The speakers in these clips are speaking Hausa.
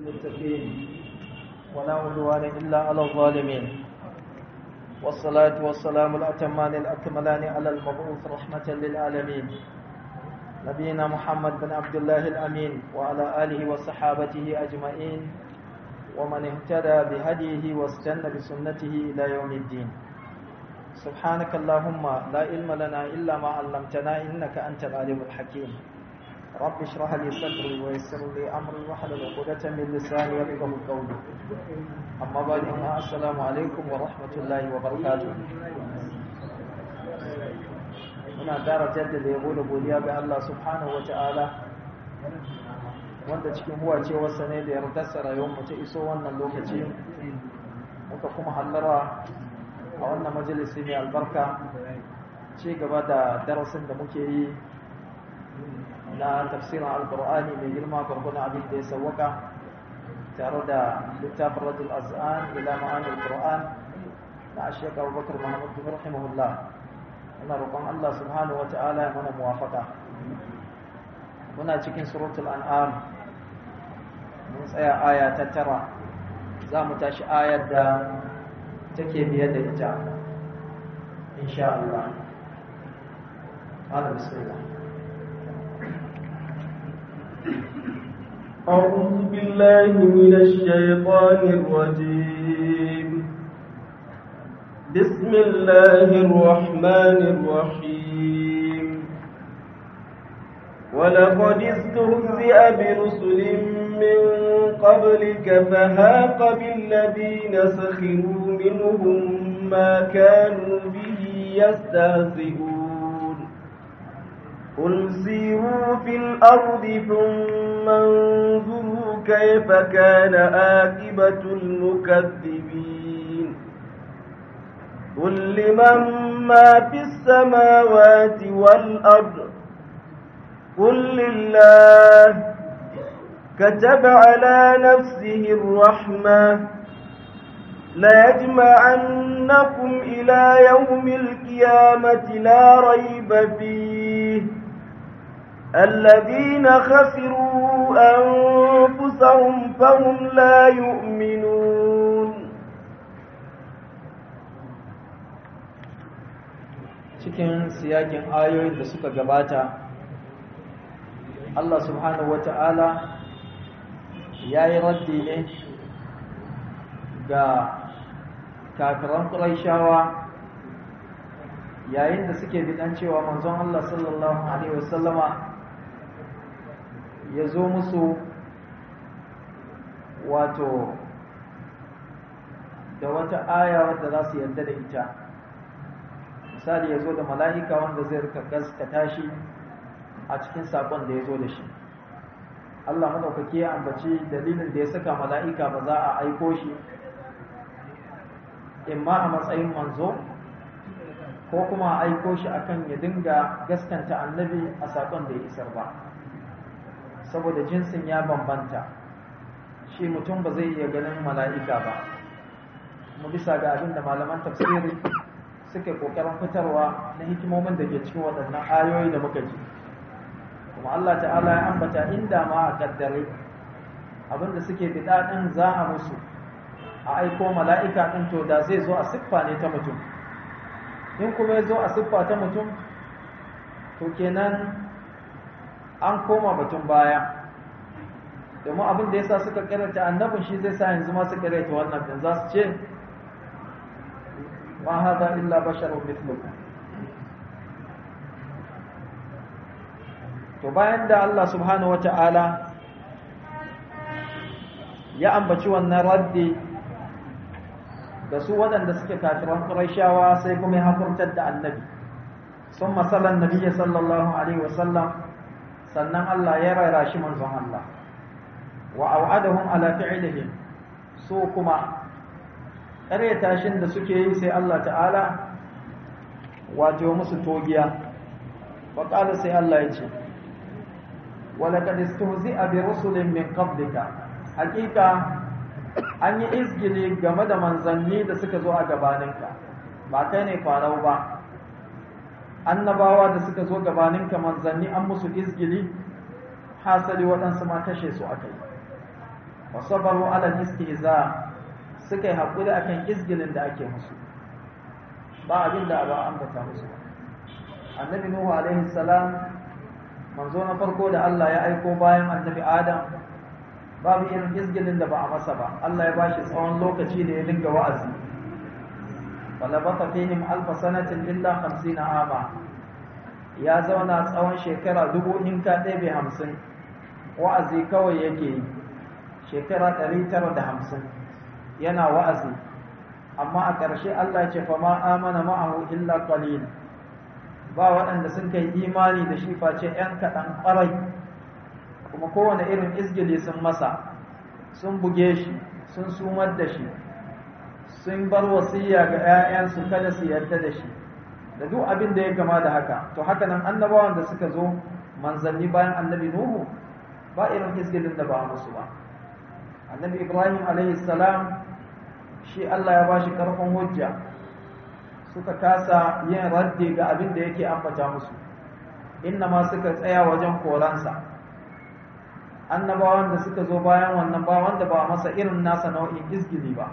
للمتقين ولا عدوان إلا على الظالمين والصلاة والسلام الأتمان الأكملان على المبعوث رحمة للعالمين نبينا محمد بن عبد الله الأمين وعلى آله وصحابته أجمعين ومن اهتدى بهديه واستنى بسنته إلى يوم الدين سبحانك اللهم لا علم لنا إلا ما علمتنا إنك أنت العليم الحكيم رب اشرح لي صدري ويسر لي أمري واحلل عقدة من لساني يفقهوا قولي أما بعد السلام عليكم ورحمة الله وبركاته muna ƙara jaddada yabo da godiya ga Allah subhanahu wata'ala wanda cikin huwacewarsa ne da yardarsa rayuwarmu ta iso wannan lokaci muka kuma hallara a wannan majalisi mai albarka ci gaba da darasin da muke yi na tafsirin alkur'ani mai girma gwargwadon abin da ya sawwaka tare da littafin radul az'an ila ma'anil qur'an na ashek abubakar muhammad bin rahimahullah muna roƙon Allah subhanahu wata'ala ya mana muwafaka muna cikin suratul an'am mun tsaya aya ta 9 za mu tashi ayar da take biye da ita insha Allah ala bismillah أعوذ بالله من الشيطان الرجيم بسم الله الرحمن الرحيم ولقد استهزئ برسل من قبلك فهاق بالذين سخروا منهم ما كانوا به يستهزئون قل سيروا في الأرض ثم انظروا كيف كان عاقبة المكذبين قل لمن ما في السماوات والأرض قل لله كتب على نفسه الرحمة ليجمعنكم إلى يوم القيامة لا ريب فيه الذين خسروا أنفسهم فهم لا يؤمنون cikin siyakin ayoyin da suka gabata Allah subhanahu wata'ala ya yi raddi ne ga kafiran Qurayshawa yayin da suke bidan cewa manzon Allah sallallahu alaihi wasallama ya zo musu wato da wata aya wadda za su yarda da ita misali ya zo da mala'ika wanda zai rika gaskata shi a cikin sakon da ya zo da shi Allah madaukake ya ambaci dalilin da ya saka mala'ika ba za a aiko shi imma a matsayin manzo ko kuma a aiko shi akan ya dinga gaskanta annabi a sakon da ya isar ba saboda jinsin ya bambanta shi mutum ba zai iya ganin mala'ika ba mu bisa ga abin da malaman tafsiri suke kokarin fitarwa na hikimomin da ke cikin waɗannan ayoyi da muka ji kuma Allah ta'ala ya ambata inda ma a kaddare abinda suke bida din za a musu a aiko mala'ika din to da zai zo a siffa ne ta mutum in kuma ya zo a siffa ta mutum to kenan an koma batun baya domin abin da yasa suka karanta annabin shi zai sa yanzu ma su karanta wannan din za su ce wa hadha illa basharun mithlukum to bayan da Allah subhanahu wata'ala ya ambaci wannan raddi da su waɗanda suke kafiran Qurayshawa sai kuma ya hakurtar da annabi sun masalan nabiyyi sallallahu alaihi wasallam sannan Allah ya rara shi manzon Allah wa au'adahum ala fi'lihim su kuma ƙaryata shin da suke yi sai Allah ta'ala wato musu togiya wa qala sai Allah ya ce ولقد استهزئ برسل من قبلك حقيقة an yi izgili game da manzanni da suka zo a gabaninka ba kai ne farau ba annabawa da suka zo gabaninka manzanni an musu izgili hasali waɗansu ma kashe su aka yi wa sabaru ala al-istihza suka yi hakuri akan izgilin da ake musu ba abin da ba ambata musu annabi nuhu alaihi salam manzo na farko da Allah ya aiko bayan annabi adam babu irin izgilin da ba a masa ba Allah ya bashi tsawon lokaci da ya dinga wa'azi falabata fihim alf sanatin illa 50 ama ya zauna tsawon shekara 1050 wa'azi kawai yake yi shekara 950 yana wa'azi amma a ƙarshe Allah ya ce fa ma amana ma'ahu illa qalil ba waɗanda sun kai imani da shi face ‘yan kaɗan ƙwarai kuma kowane irin izgili sun masa sun buge shi sun sumar da shi sun bar wasiya ga ‘ya'yansu kada su yarda da shi da duk abin da ya gama da haka to haka nan annabawan da suka zo manzanni bayan annabi nuhu ba irin izgilin da ba musu ba annabi ibrahim alaihi salam shi Allah ya ba shi ƙarfin hujja suka kasa yin raddi ga abin da yake ambata musu inna ma suka tsaya wajen koransa annabawan da suka zo bayan wannan ba wanda ba masa irin nasa nau'in izgili ba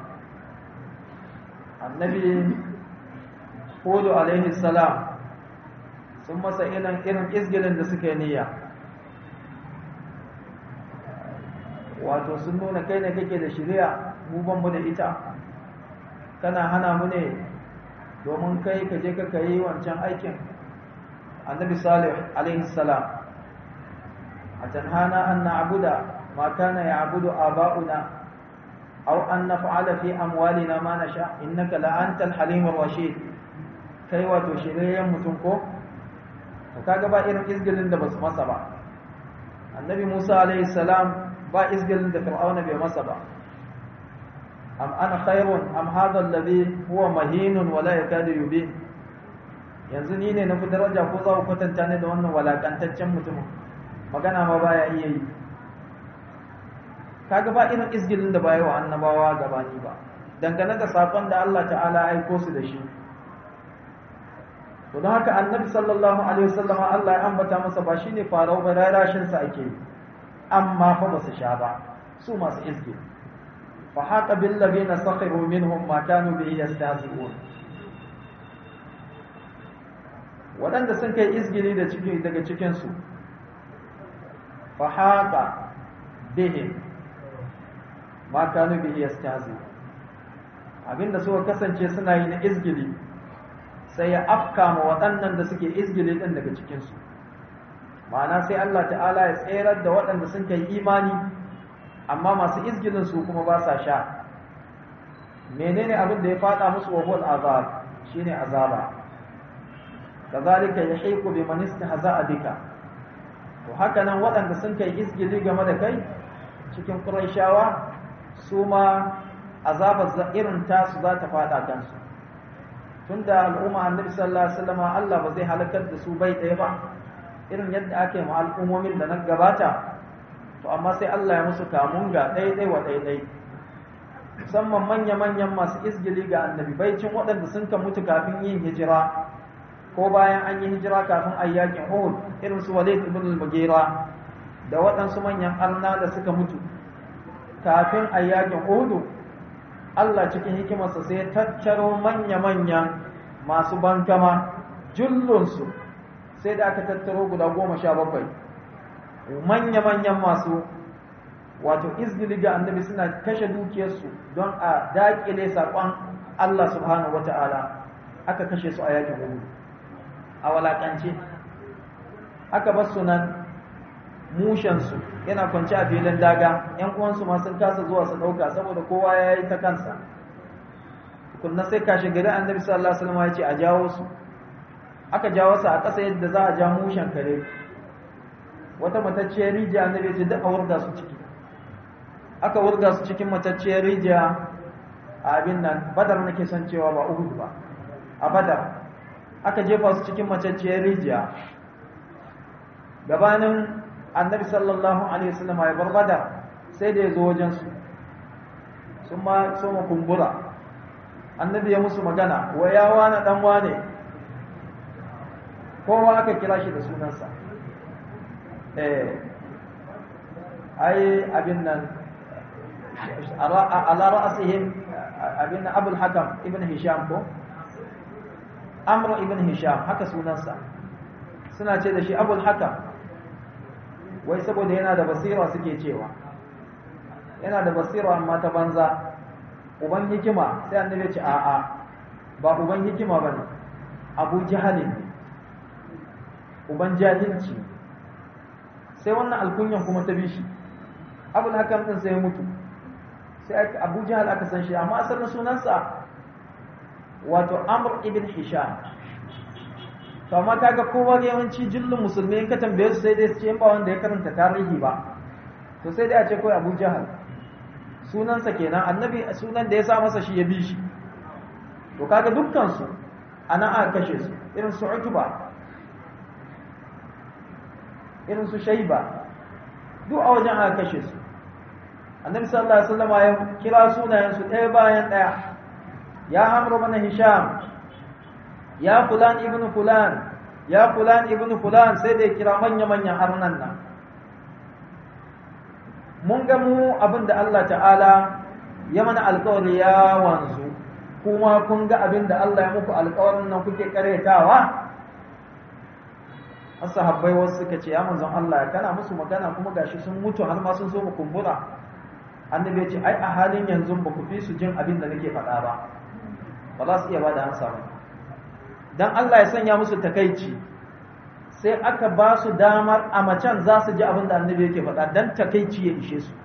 annabi hudu alaihi salam sun masa irin izgilin da suka yi niyya wato sun nuna kai ne kake da shari'a mu ban mu da ita kana hana mu ne domin kai ka je ka yi wancan aikin annabi salih alaihi salam atanhana an na'budu ma kana ya'budu aba'una aw an naf'ala fi amwalina ma nasha innaka la antal halimur rashid kai wato shiryen mutum ko to kaga ba irin izgilin da basu masa ba annabi Musa alaihi salam ba izgilin da fir'auna bai masa ba am ana khairun am hadha alladhi huwa mahinun wa la yakadu yubin yanzu ni ne na fi daraja ko za ku kwatanta ne da wannan walakantaccen mutumin magana ma baya iya yi kaga ba irin izgilin da baya wa annabawa gabani ba dangane da sakon da Allah ta'ala aiko su da shi to don haka annabi sallallahu alaihi wasallam Allah ya ambata masa ba shine farau ba rarashin sa ake amma fa ba su sha ba su masu izgil fa haqa bil ladina sakhiru minhum ma kanu bihi yastahzi'un wadanda sun kai izgili da cikin daga cikin su fa haqa bihim ma kanu bihi yastahzi'un abinda suka kasance suna yi na izgili sai ya afka ma waɗannan da suke izgili ɗin daga cikinsu ma'ana sai Allah ta'ala ya tserar da waɗanda sun kai imani amma masu izgilin su kuma ba sa sha menene abin da ya fada musu wa hul azab shine azaba kazalika yahiqu biman istahza'a bika to haka nan waɗanda sun kai izgili game da kai cikin quraishawa su ma azabar irin tasu za ta fada kansu tunda al'umma annabi sallallahu alaihi wasallam Allah ba zai halakar da su bai ɗaya ba irin yadda ake ma al'ummomin da nan gabata to amma sai Allah ya musu kamun ga ɗaiɗai wa ɗaiɗai musamman manya-manyan masu izgili ga annabi baicin waɗanda sun ka mutu kafin yin hijira ko bayan an yi hijira kafin ayyakin Uhud irin su Walid ibn al-Mughira da waɗansu manyan arna da suka mutu kafin ayyakin Uhud Allah cikin hikimarsa sai ya tattaro manya-manyan masu bankama jullunsu sai da aka tattaro guda 17 manya-manyan masu wato izgili ga annabi suna kashe dukiyarsu don a daƙile saƙon Allah subhanahu wata'ala aka kashe su a yakin Uhud a walakance aka bar su nan mushensu yana kwanci a filin daga yan uwansu ma sun kasa zuwa su dauka saboda kowa ya yi ta kansa kunna sai kashe gari annabi sallallahu alaihi wasallam ya ce a jawo su aka jawo su a ƙasa yadda za a ja mushen kare wata matacciyar rijiya annabi ya ce duk a wurga su ciki aka wurga su cikin matacciyar rijiya a abin nan badar nake son cewa ba uhud ba a badar aka jefa su cikin matacciyar rijiya gabanin annabi sallallahu alaihi wasallam ya barbada sai da ya zo wajen su sun ma so mu kumbura annabi ya musu magana wa ya wani dan wane kowa aka kira shi da sunansa ai abin nan ala ra'asihim abin abul hakam ibn hisham ko amr ibn hisham haka sunansa suna ce da shi abul hakam wai saboda yana da basira suke cewa yana da basira amma ta banza uban hikima sai annabi ya ce a'a ba uban hikima bane abu jahalin uban jahilci sai wannan alkunyan kuma ta bishi abul hakam din sai ya mutu sai abu jahal aka san shi amma asalin sunansa wato amr ibn hisham to amma kaga kowa yawanci jillin musulmi in ka tambaye su sai dai su ce ba wanda ya karanta tarihi ba to sai dai a ce kai abu jahal sunansa kenan annabi sunan da ya sa masa shi ya bi shi to kaga dukkan su ana aka kashe su irin su utuba irin su shaiba duk a wajen aka kashe su annabi sallallahu alaihi wasallam ya kira sunayen su ɗaya bayan ɗaya ya amru bin hisham ya fulan ibnu fulan ya fulan ibnu fulan sai da ya kira manya manyan harnan nan mun ga mu abinda Allah ta'ala ya mana alƙawari ya wanzu kuma kun ga abinda Allah ya muku alƙawarin nan kuke karetawa sahabbai wasu suka ce ya manzon Allah kana musu magana kuma gashi sun mutu har ma sun so mu kumbura annabi ya ce ai a halin yanzu ba ku fi su jin abin da nake faɗa ba ba za su iya bada amsa ba dan Allah ya sanya musu takeici sai aka ba su damar a macen za su ji abin da annabi yake faɗa dan takeici ya ishe su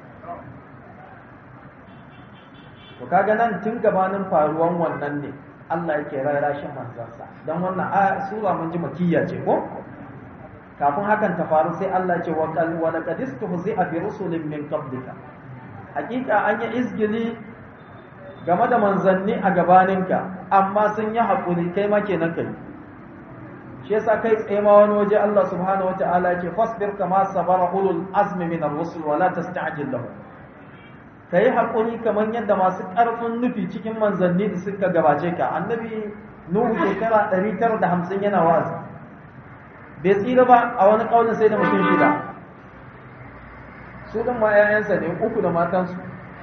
to kaga nan tun gabanin faruwan wannan ne Allah yake rarashin manzansa dan wannan sura mun ji makiyya ce ko kafin hakan ta faru sai Allah ce wa laqad istuhzi'a bi rusulin min qablika hakika an yi izgili game da manzanni a gabaninka amma sun yi haƙuri kai ma kenan kai shi yasa kai tsaye ma wani waje Allah subhanahu wataala ya ce fasbir kama sabara ulul azmi min ar-rusul wa la tasta'jil lahum kai haƙuri kaman yadda masu ƙarfin nufi cikin manzanni da suka gabace ka annabi nuhu shekara 950 yana wa'azi bai tsira ba a wani kaulin sai da mutum shida su ɗin ma 'ya'yansa ne uku da matansu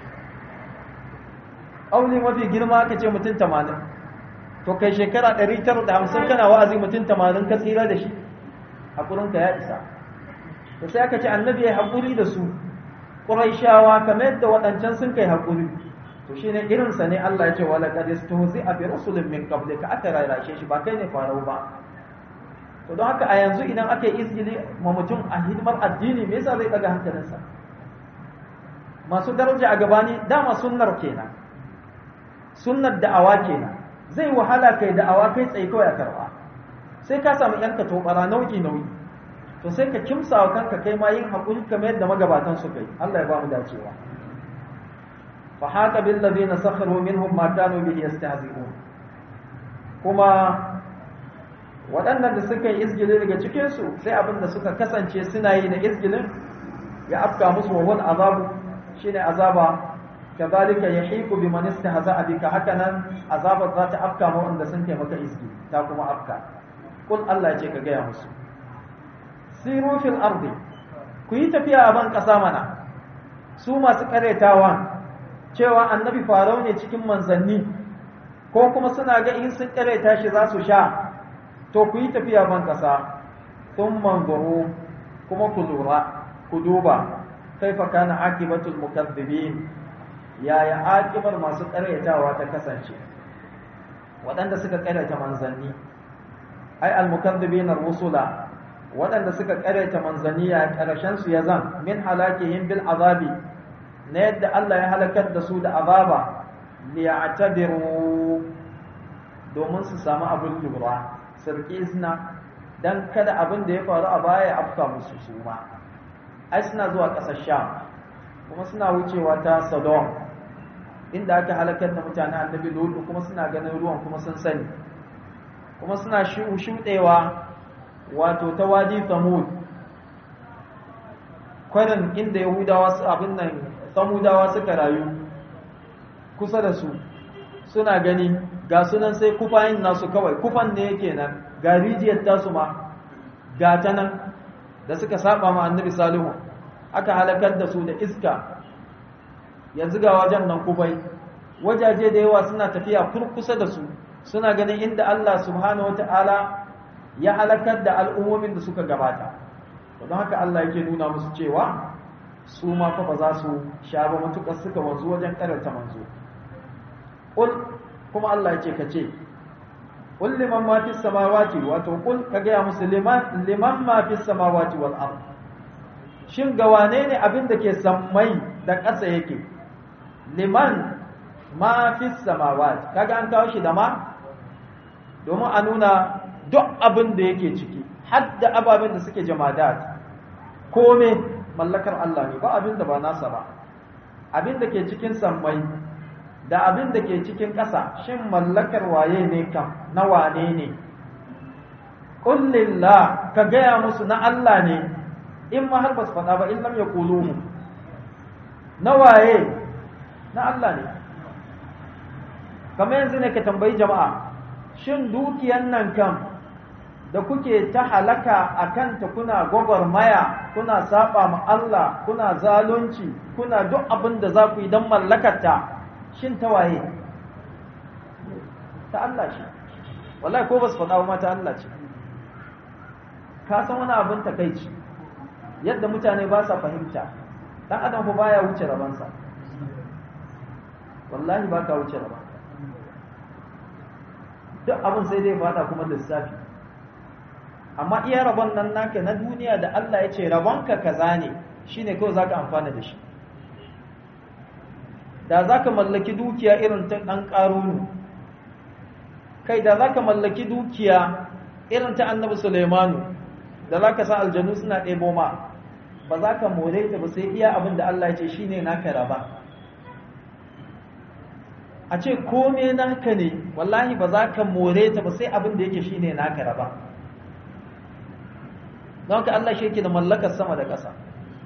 ƙauli mafi girma ka ce mutum 80 to kai shekara 950 kana wa'azi mutum 80 ka tsira da shi haƙurinka ya isa to sai aka ce annabi ya haƙuri da su ƙuraishawa kamar yadda waɗancan sun kai haƙuri to shine irinsa ne Allah ya ce wala qad istuhzi'a bi rusulin min qablika aka rarashe shi ba kai ne farau ba to don haka a yanzu idan aka yi izgili ma mutum a hidimar addini me yasa zai daga hankalinsa masu daraja a gabani dama sunnar kenan sunnar da'awa kenan zai wahala kai da'awa kai tsaye kawai a karba sai ka samu yanka tobara nauyi to sai ka kimsa wa kanka kai ma yin haƙuri kamar yadda magabatan su kai Allah ya ba mu dacewa fa haka bil ladina sakharu minhum ma kanu bihi yastahzi'un kuma waɗannan da suka yi izgili daga cikinsu sai abin da suka kasance suna yi na izgilin ya afka musu wahun azabu shine azaba kazalika yahiqu biman istahza'a bika hakanan azabar za ta afka ma wanda sun taimaka izgi ta kuma afka kul Allah ya ce ka gaya musu siru fil ardi ku yi tafiya a ban ƙasa mana su masu karetawa cewa annabi farau ne cikin manzanni ko kuma suna ga in sun kareta shi za su sha to ku yi tafiya ban ƙasa sun manzuru kuma ku lura ku duba kaifa kana aqibatul mukaththibin yaya aqibar masu ƙaryatawa ta kasance waɗanda suka ƙaryata manzanni ai al-mukaththibin ar-rusula waɗanda suka ƙaryata manzanni ya ƙarshen su ya zan min halakihim bil azabi na yadda Allah ya halakar da su da azaba liya'tabiru domin su samu abin lura sarki suna dan kada abin da ya faru a baya ya afka musu su ma ai suna zuwa ƙasar Sham kuma suna wucewa ta Sodom inda aka halakar da mutanen annabi Lut kuma suna ganin ruwan kuma sun sani kuma suna shuɗewa wato ta wadi Thamud kwarin inda Yahudawa su abin nan Samudawa suka rayu kusa da su suna gani ga sunan sai kufayin nasu kawai kufan ne yake nan ga rijiyar tasu ma ga ta nan da suka saba ma annabi Salihu aka halakar da su da iska yanzu ga wajen nan kubai wajaje da yawa suna tafiya kurkusa da su suna ganin inda Allah subhanahu wata'ala ya halakar da al'ummomin da suka gabata don haka Allah yake nuna musu cewa su ma fa ba za su sha ba matukar suka wanzu wajen karanta manzo qul kuma Allah yake kace qul liman ma fis samawati wato qul ka ga musu liman ma fis samawati wal ard shin ga wane ne abin da ke sammai da ƙasa yake liman ma fis samawati kaga an kawo shi da ma domin a nuna duk abin da yake ciki har da ababen da suke jamadat kome mallakar Allah ne ba abin da ba nasa ba abin da ke cikin sammai da abin da ke cikin ƙasa shin mallakar waye ne kam na wane ne qul lillah ka gaya musu na Allah ne in ma har ba su faɗa ba in lam yaquluhu na waye na Allah ne kamar yanzu ne ka tambayi jama'a shin dukiyan nan kam da kuke ta halaka a kanta kuna gwagwarmaya kuna saba ma Allah kuna zalunci kuna duk abin da za ku yi don mallakarta shin ta waye ta Allah ce wallahi ko ba su faɗa ma ta Allah ce ka san wani abin takaici yadda mutane ba sa fahimta dan adam ko baya wuce rabansa wallahi ba ka wuce rabansa duk abin sai dai fada kuma lissafi amma iya rabon nan naka na duniya da Allah ya ce rabonka kaza ne shine kawai zaka amfana da shi da zaka mallaki dukiya irin ta dan karunu kai da zaka mallaki dukiya irin ta annabi Sulaimanu da zaka sa aljanu suna ɗebo ma ba za ka more ta ba sai iya abin da Allah ya ce shine naka raba a ce kome naka ne wallahi ba za ka more ta ba sai abin da yake shine naka raba don haka Allah shi yake da mallakar sama da ƙasa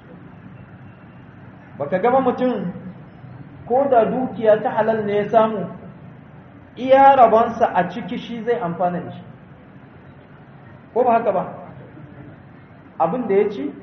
baka gaba mutum ko da dukiya ta halal ne ya samu iya rabansa a ciki shi zai amfana da shi ko ba haka ba abin da ya ci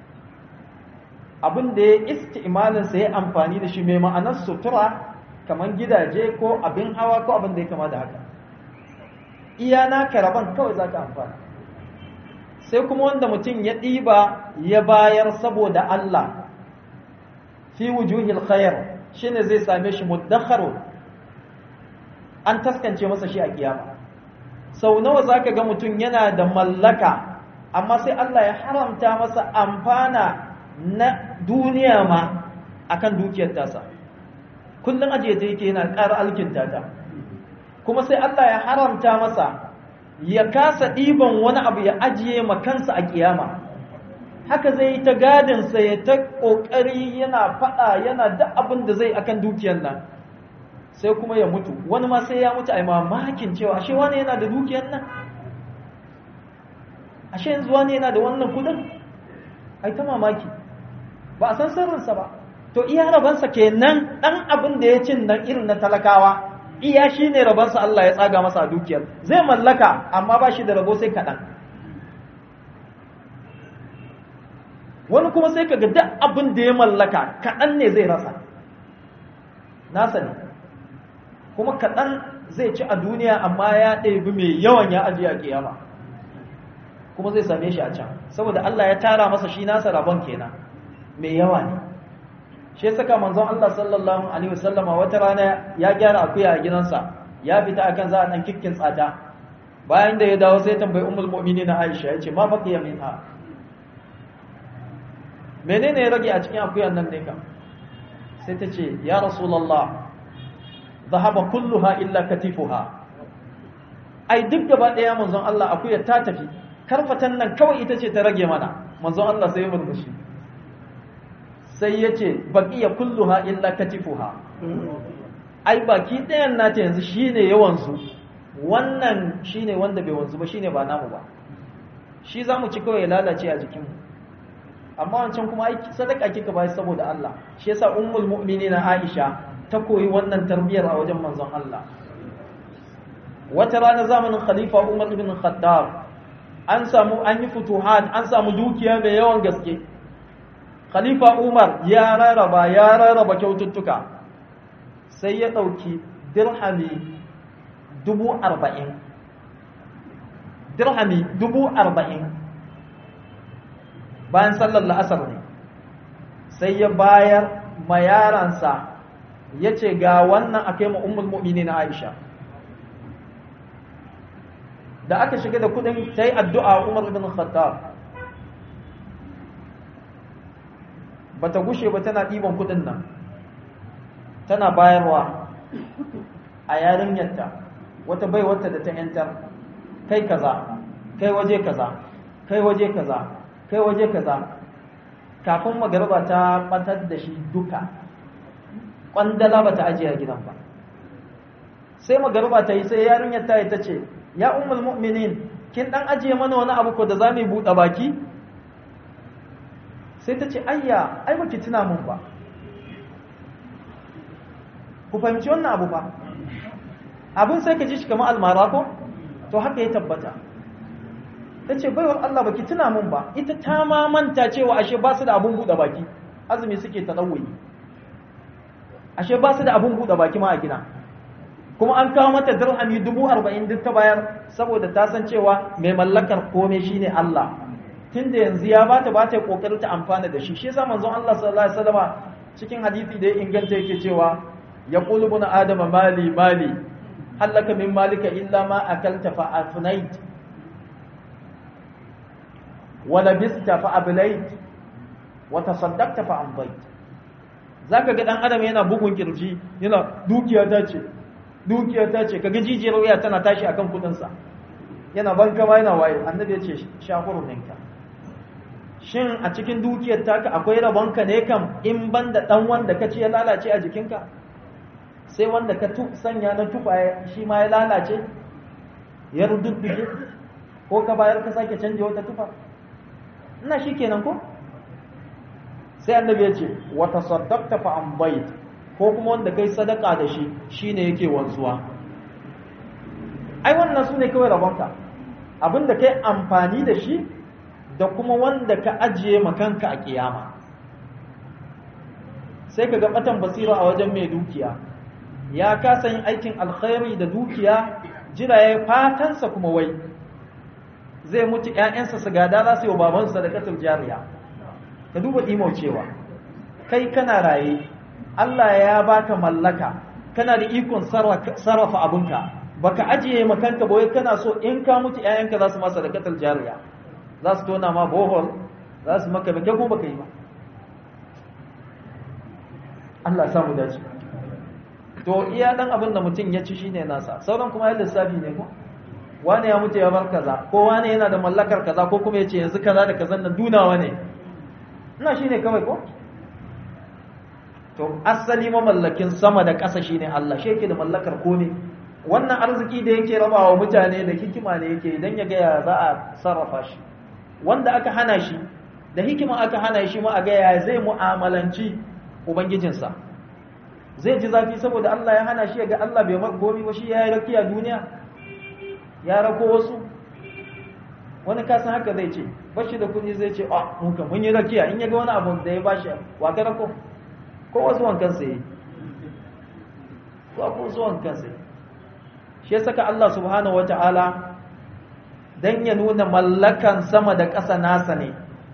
abin da ya isti'malinsa ya amfani da shi mai ma'anar sutura kamar gidaje ko abin hawa ko abin da ya kama da haka iya naka raban kawai za ka amfana sai kuma wanda mutum ya ɗiba ya bayar saboda Allah fi wujuhil khair shine zai same shi muddakharu an taskance masa shi a kiyama sau nawa zaka ga mutum yana da mallaka amma sai Allah ya haramta masa amfana na duniya ma akan dukiyar tasa kullum ajiye ta yake yana ƙara alkinta ta kuma sai Allah ya haramta masa ya kasa ɗiban wani abu ya ajiye ma kansa a kiyama haka zai yi ta gadinsa ya ta ƙoƙari yana faɗa yana da abin da zai akan dukiyar nan sai kuma ya mutu wani ma sai ya mutu a mamakin cewa ashe wani yana da dukiyar nan ashe yanzu wani yana da wannan kudin ai ta mamaki ba a san sirrinsa ba to iya rabansa kenan ɗan abin da ya cin nan irin na talakawa iya shi ne rabansa Allah ya tsaga masa a dukiyar zai mallaka amma ba shi da rabo sai kaɗan wani kuma sai kaga duk abin da ya mallaka kaɗan ne zai rasa nasa ne kuma kaɗan zai ci a duniya amma ya ɗebi mai yawan ya ajiye a kiyama kuma zai same shi a can saboda Allah ya tara masa shi nasa rabon kenan mai yawa ne shi ya saka manzon Allah sallallahu alaihi wasallama wata rana ya gyara akuya a gidansa ya fita akan za a nan kikkin tsada bayan da ya dawo sai tambayi ummul mu'minin Aisha ya ce ma baqiya minha menene ya rage a cikin akuyan nan ne kam sai ta ce ya rasulullah dhahaba kulluha illa katifuha ai duk gaba daya manzon Allah akuya ta tafi karfatan nan kawai ita ce ta rage mana manzon Allah sai ya murmushi sai ya ce baqiya kulluha illa katifuha ai baki ɗayan nata yanzu shine yawansu wannan shine wanda bai wanzu ba shine ba namu ba shi zamu ci kawai lalace a jikinmu amma wancan kuma ai sadaka kika bai saboda Allah shi yasa ummul mu'minina Aisha ta koyi wannan tarbiyar a wajen manzon Allah wata rana zamanin khalifa Umar ibn Khattab an yi futuhat an samu dukiya mai yawan gaske khalifa Umar ya rarraba kyaututtuka sai ya ɗauki dirhami 40,000 dirhami 40,000 bayan sallar la'asar ne sai ya bayar ma yaransa ya ce ga wannan a kai ma ummul mu'minin Aisha. Da aka shiga da kudin ta yi addu'a Umar ibn Khattab ba ta gushe ba tana ɗiban kudin nan tana bayarwa a yarinyarta wata baiwarta da ta yantar, kai kaza kai waje kaza kai waje kaza kai waje kaza. Kafin magarba ta batar da shi duka, kwandala ba ta ajiye gidan ba. Sai magarba ta yi sai yarinyar ta yi ta ce, ya ummul mu'minin kin dan ajiye mana wani abu ko da za mu buɗe baki? Sai ta ce, ayya ai baki tuna mun ba. Ku fahimci wannan abu ba. Abin sai ka ji shi kamar almara ko? To haka ya tabbata. Ta ce, baiwar Allah baki tuna mun ba, ita ta ma manta cewa ashe ba su da abun buɗe baki, azumi suke ta ɗauwayi. Ashe ba su da abun buɗe baki ma a gida. Kuma an kawo mata dirhami 40,000 duk ta bayar saboda ta san cewa mai mallakar kome shine Allah. Tunda yanzu ya bata ba ta yi kokarin ta amfana da shi. Shi yasa manzon Allah sallallahu alaihi wasallama cikin hadisi da ya inganta yake cewa yaqulu ibn adama mali mali halaka min malika illa ma akalta fa afnait wa labista fa ablait wa tasaddaqta fa amdait. Zaka ga dan adam yana bugun kirji, yana dukiya ta ce kaga jijiyar wuya tana tashi akan kudin sa, yana banka ma yana waye. Annabi ya ce shakuru ninka, shin a cikin dukiyar taka akwai rabonka ne kam in banda dan wanda kace ya lalace a jikinka, sai wanda ka sanya na tufa shi ma ya lalace ya rududdige, ko ka bayar ka sake canje wata tufa? Ina shi kenan ko? Sai annabi ya ce wa tasaddaqta fa ambayt, ko kuma wanda kai sadaka da shi shine yake wanzuwa. Ai wannan sune kawai rabonka, abinda kai amfani da shi da kuma wanda ka ajiye makanka a kiyama. Sai ka ga batan basira a wajen mai dukiya, ya kasa yin aikin alkhairi da dukiya, jira ya fatansa kuma wai zai mutu ƴaƴansa su gada za su yi wa babansu sadaqatul jariya. Ka duba cewa kai kana raye, Allah ya baka mallaka, kana da ikon sarrafa abinka, baka ajiye makanka ba wai kana so in ka mutu ƴaƴanka za su masa sadaqatul jariya, za su tona ma bohol, za su maka ba, kai ko baka yi ba. Allah ya samu dace. To iya dan abin da mutum ya ci shine nasa, sauran kuma ya lissafi ne ko? Wane ya mutu ya bar kaza, ko wane yana da mallakar kaza, ko kuma ya ce yanzu kaza da kazan nan dunawa ne. Ina shine kawai ko? To asali mamallakin sama da ƙasa shine Allah, shi yake da mallakar komai. Wannan arziki da yake rabawa mutane da hikima ne yake idan ya ga ya za a sarrafa shi. Wanda aka hana shi da hikima aka hana shi ma a ga ya zai mu'amalanci ubangijinsa. Zai ji zafi saboda Allah ya hana shi ya ga Allah bai mar gomi ba, shi ya yi rakiya duniya, ya rako wasu. Wani kasan haka zai ce, bashi da kuɗi zai ce, muka mun yi rakiya, in ya ga wani abu da ya bashi wa ka rako, ko wasu wankan sai ko wasu wankan sai. Shi ya saka Allah subhanahu wata'ala dan ya nuna mallakan sama da ƙasa nasa ne.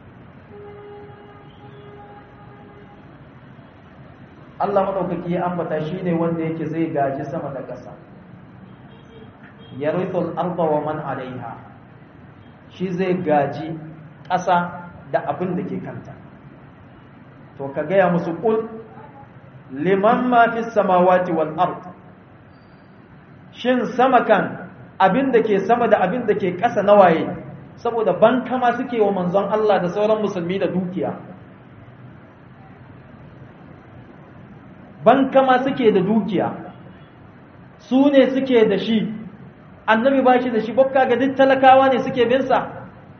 Allah maɗaukaki ya ambata shi ne wanda yake zai gaji sama da ƙasa. Yarithul arda wa man alaiha, shi zai gaji ƙasa da abin da ke kanta. To ka gaya musu ƙul liman ma fi samawati wal ard, shin sama kan abin da ke sama da abin da ke ƙasa nawaye? Saboda bankama suke wa manzon Allah da sauran musulmi da dukiya, bankama suke da dukiya, su ne suke da shi, annabi ba shi da shi, bakka ga duk talakawa ne suke binsa.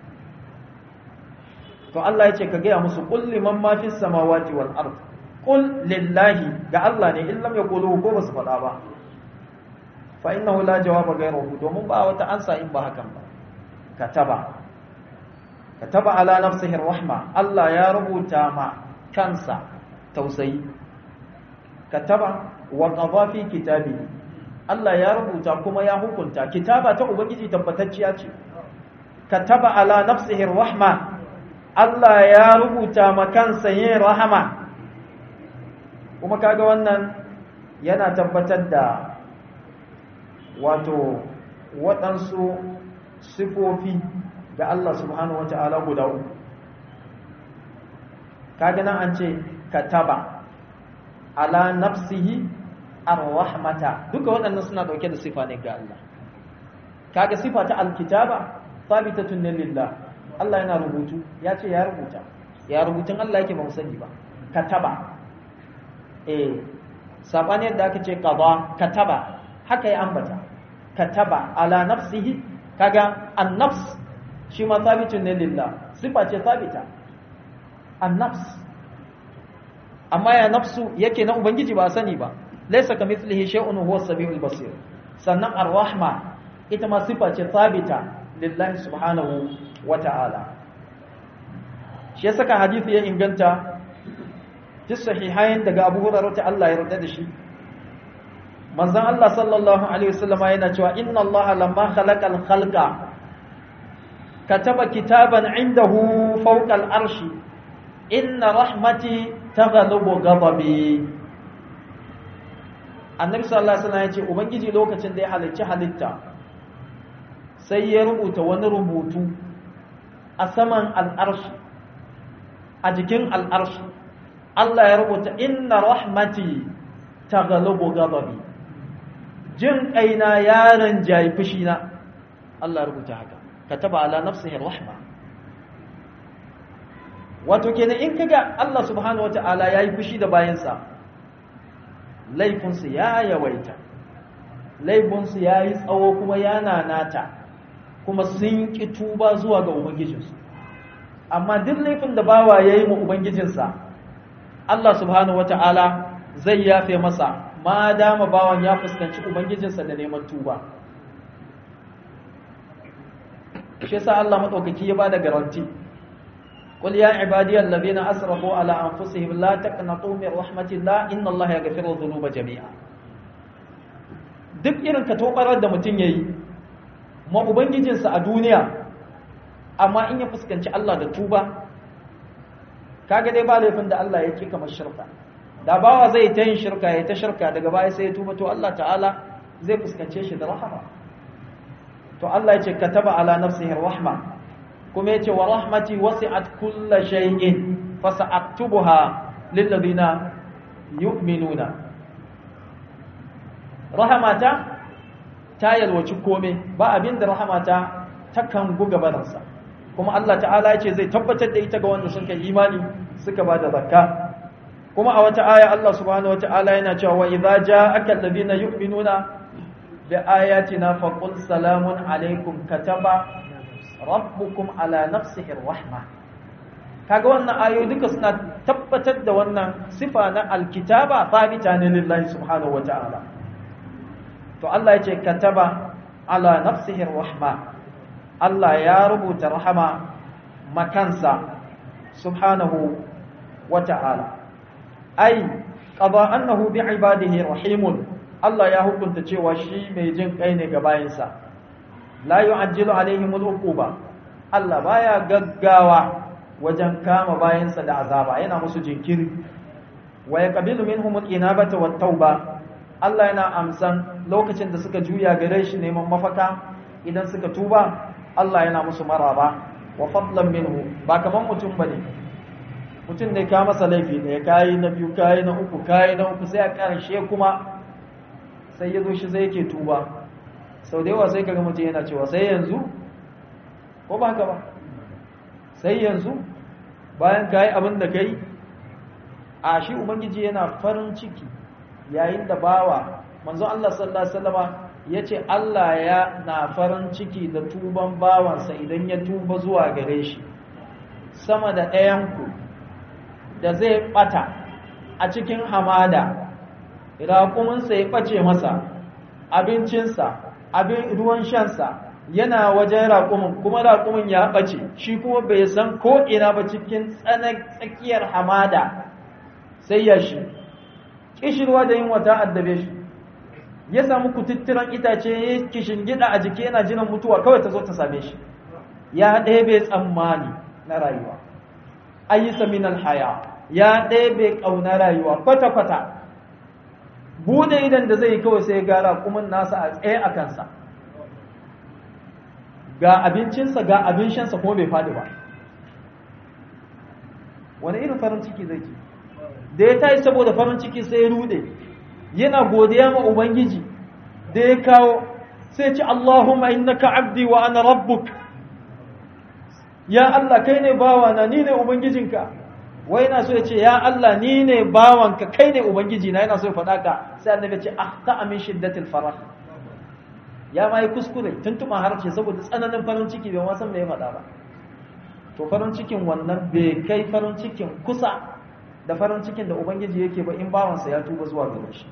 To Allah ya ce ka gaya musu qul liman ma fis samawati wal ard, qul lillahi, ga Allah ne, in lam yaqulu ko basu faɗa ba, fa innahu la jawaba ghayruhu, domin ba wata ansa in ba hakan ba. kataba ala nafsihi rahma, Allah ya rubuta ma kansa tausayi kataba wa qadha fi kitabihi Allah ya rubuta kuma ya hukunta kitaba ta ubangiji tabbatacciya ce kataba ala nafsihi rahma Allah ya rubuta makansa yin rahama kuma kaga wannan yana tabbatar da wato waɗansu sifofi ga Allah subhanahu wata'ala guda uku kaga nan an ce kataba ala nafsihi ar-rahmata duka waɗannan suna dauke da sifa ne ga Allah kaga sifa ta alkitaba sabitatun lillah Allah yana rubutu ya ce ya rubuta ya rubutun Allah yake ba mu sani ba kataba sabani yadda aka ce qada kataba haka ya ambata kataba ala nafsihi kaga an-nafs shi ma sabitun lillah sifa ce sabita an-nafs amma ya nafsu yake na ubangiji ba sani ba laysa kamithlihi shay'un huwa as-sami'ul basir sannan ar-rahma ita ma sifa ce sabita lillahi subhanahu wata'ala shi yasa hadisi ya inganta fi sahihain daga Abu Hurairah ta Allah ya yarda da shi manzon Allah sallallahu alaihi wasallam yana cewa inna Allah lamma khalaqal khalqa kataba kitaban indahu fawqa al-arshi inna rahmati taghlabu ghadabi annabi sallallahu alaihi wasallam ya ce ubangiji lokacin da ya halicci halitta sai ya rubuta wani rubutu a saman al'arshi a jikin al'arshi Allah ya rubuta inna rahmati taghlabu ghadabi jin kaina yaron jayi fushina Allah ya rubuta haka kataba ala nafsihi rahma wato kenan in kaga Allah subhanahu wataala yayi fushi da bayansa laifinsu ya yawaita laifinsu yayi tsawo kuma yana nata kuma sun ki tuba zuwa ga ubangijinsu amma duk laifin da bawa yayi mu ubangijinsa Allah subhanahu wataala zai yafe masa ma dama bawan ya fuskanci ubangijinsa da neman tuba shi yasa Allah madaukaki ya bada garanti qul ya ibadiyal ladina asrafu ala anfusihim la taqnatu min rahmatillah inna Allah yaghfiru dhunuba jami'a duk irin ka tobarar da mutun yayi ma ubangijinsa a duniya amma in ya fuskanci Allah da tuba kaga dai ba laifin da Allah yake kamar shirka da bawa zai ta yin shirka ya ta shirka daga baya sai ya tuba to Allah ta'ala zai fuskance shi da rahama to Allah ya ce kataba ala nafsihi rahma kuma ya ce wa rahmati wasi'at kulla shay'in fasa'aktubuha lil ladina yu'minuna rahamata ta yalwaci kome ba abinda rahamata takan guga baransa kuma Allah ta'ala ya ce zai tabbatar da ita ga wanda suka imani suka bada zakka kuma a wata aya Allah subhanahu wata'ala yana cewa wa idza ja'aka alladhina yu'minuna bi ayatina faqul salamun alaykum kataba rabbukum ala nafsihi rahma kaga wannan ayoyi duka suna tabbatar da wannan sifa na alkitaba thabita ne lillahi subhanahu wata'ala to Allah ya ce kataba ala nafsihi rahma Allah ya rubuta rahama makansa subhanahu wata'ala ai qada annahu bi ibadihi rahimun Allah ya hukunta cewa shi mai jin kai ne ga bayinsa la yu'ajjilu alaihim al-uquba Allah baya gaggawa wajen kama bayinsa da azaba yana musu jinkiri wa yaqbilu minhum al-inabata wat-tauba Allah yana amsan lokacin da suka juya gare shi neman mafaka idan suka tuba Allah yana musu maraba wa fadlan minhu ba kaman mutum bane mutum ne ka masa laifi ne kayi na biyu kayi na uku sai a karshe kuma sai ya zo shi sai yake tuba sau da yawa sai kaga mutum yana cewa sai yanzu ko ba haka ba sai yanzu bayan kayi abin da kai a shi ubangiji yana farin ciki yayin da bawa manzon Allah sallallahu alaihi wasallama yace Allah ya na farin ciki da tuban bawansa idan ya tuba zuwa gare shi sama da ɗayanku da zai bata a cikin hamada raƙuminsa ya ɓace masa abincinsa ruwan shansa yana wajen raƙumin kuma raƙumin ya ɓace shi kuma bai san ko ina ba cikin tsakiyar hamada sai ya shi kishirwa da yin wata addabe shi ya samu kututturan itace ya kishin gida a jiki yana jiran mutuwa kawai ta zo ta same shi ya ɗebe tsammani na rayuwa ayyisa min alhaya ya ɗebe ƙauna rayuwa kwata-kwata bude idan da zai kawai sai ga raƙumin nasa a tsaye a kansa ga abincinsa ga abin shansa kuma bai faɗi ba wani irin farin ciki zai ke da ya tashi saboda farin ciki sai ya rude yana godiya ma ubangiji da ya kawo sai ce Allahumma innaka abdi wa ana rabbuk ya Allah kai ne bawana ni ne ubangijinka wai yana so ya ce ya Allah ni ne bawanka kai ne ubangijina yana so ya faɗa ka sai annabi ya ce ahta min shiddatil farah ya ma yi kuskure tuntuɓa harshe saboda tsananin farin ciki bai wasan mai faɗa ba to farin cikin wannan bai kai farin cikin kusa da farin cikin da ubangiji yake ba in bawansa ya tuba zuwa gare shi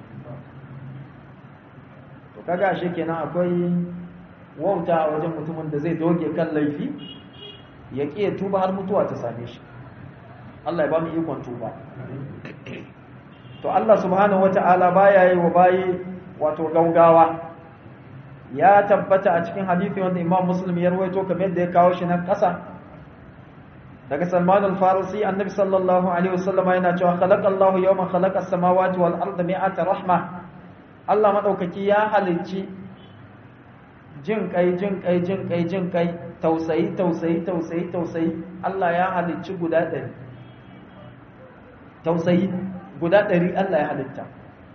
to kaga ashe kenan akwai wauta a wajen mutumin da zai doge kan laifi ya ƙi ya tuba har mutuwa ta same shi Allah ya ba mu ikon tuba to Allah subhanahu wata'ala baya yi wa bayi wato gaugawa ya tabbata a cikin hadisi wanda Imam Muslim ya rawaito kamar da ya kawo shi nan ƙasa daga Salman al-Farisi annabi sallallahu alaihi wasallam yana cewa khalaqallahu yawma khalaqa as-samawati wal arda mi'ata rahma Allah madaukaki ya halicci jin kai tausayi Allah ya halicci guda 100 tausayi guda 100 Allah ya halitta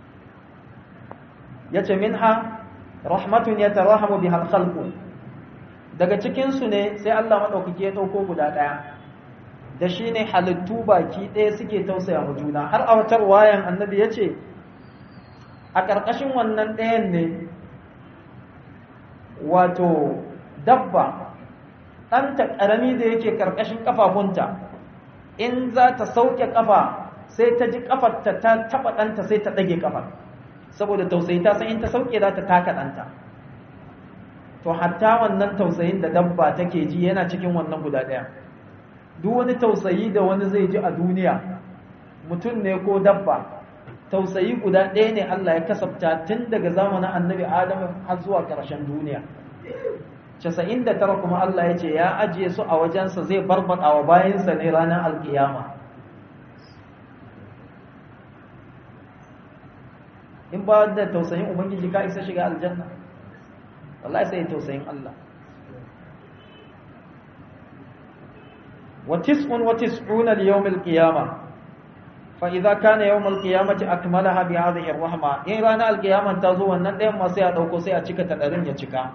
yace minha rahmatun yatarahamu biha al-khalqu daga cikin su ne sai Allah madaukaki ya dauko guda 1 da shine halittu baki ɗaya suke tausaya mu juna har a wata wayan annabi yace a ƙarƙashin wannan ɗayan ne wato dabba ɗanta ƙarami da yake ƙarƙashin ƙafafunta in za ta sauke ƙafa sai ta ji ƙafarta ta taɓa ɗanta sai ta ɗage ƙafar saboda tausayi ta san in ta sauke za ta taka ɗanta to hatta wannan tausayin da dabba take ji yana cikin wannan guda ɗaya duk wani tausayi da wani zai ji a duniya mutum ne ko dabba tausayi guda ɗaya ne Allah ya kasabta tun daga zamanin annabi Adam har zuwa ƙarshen duniya 99 kuma Allah ya ce ya ajiye su a wajensa zai barbaɗa wa bayansa ne ranar alkiyama in ba da tausayin ubangiji ka isa shiga aljanna wallahi sai tausayin Allah wa 99 liyawm alqiyama fa idza kana yawm alqiyamati akmalaha bi hadhihi arrahma in ranar alqiyama ta zo wannan ɗayan ma sai a dauko sai a cika ta ɗarin ya cika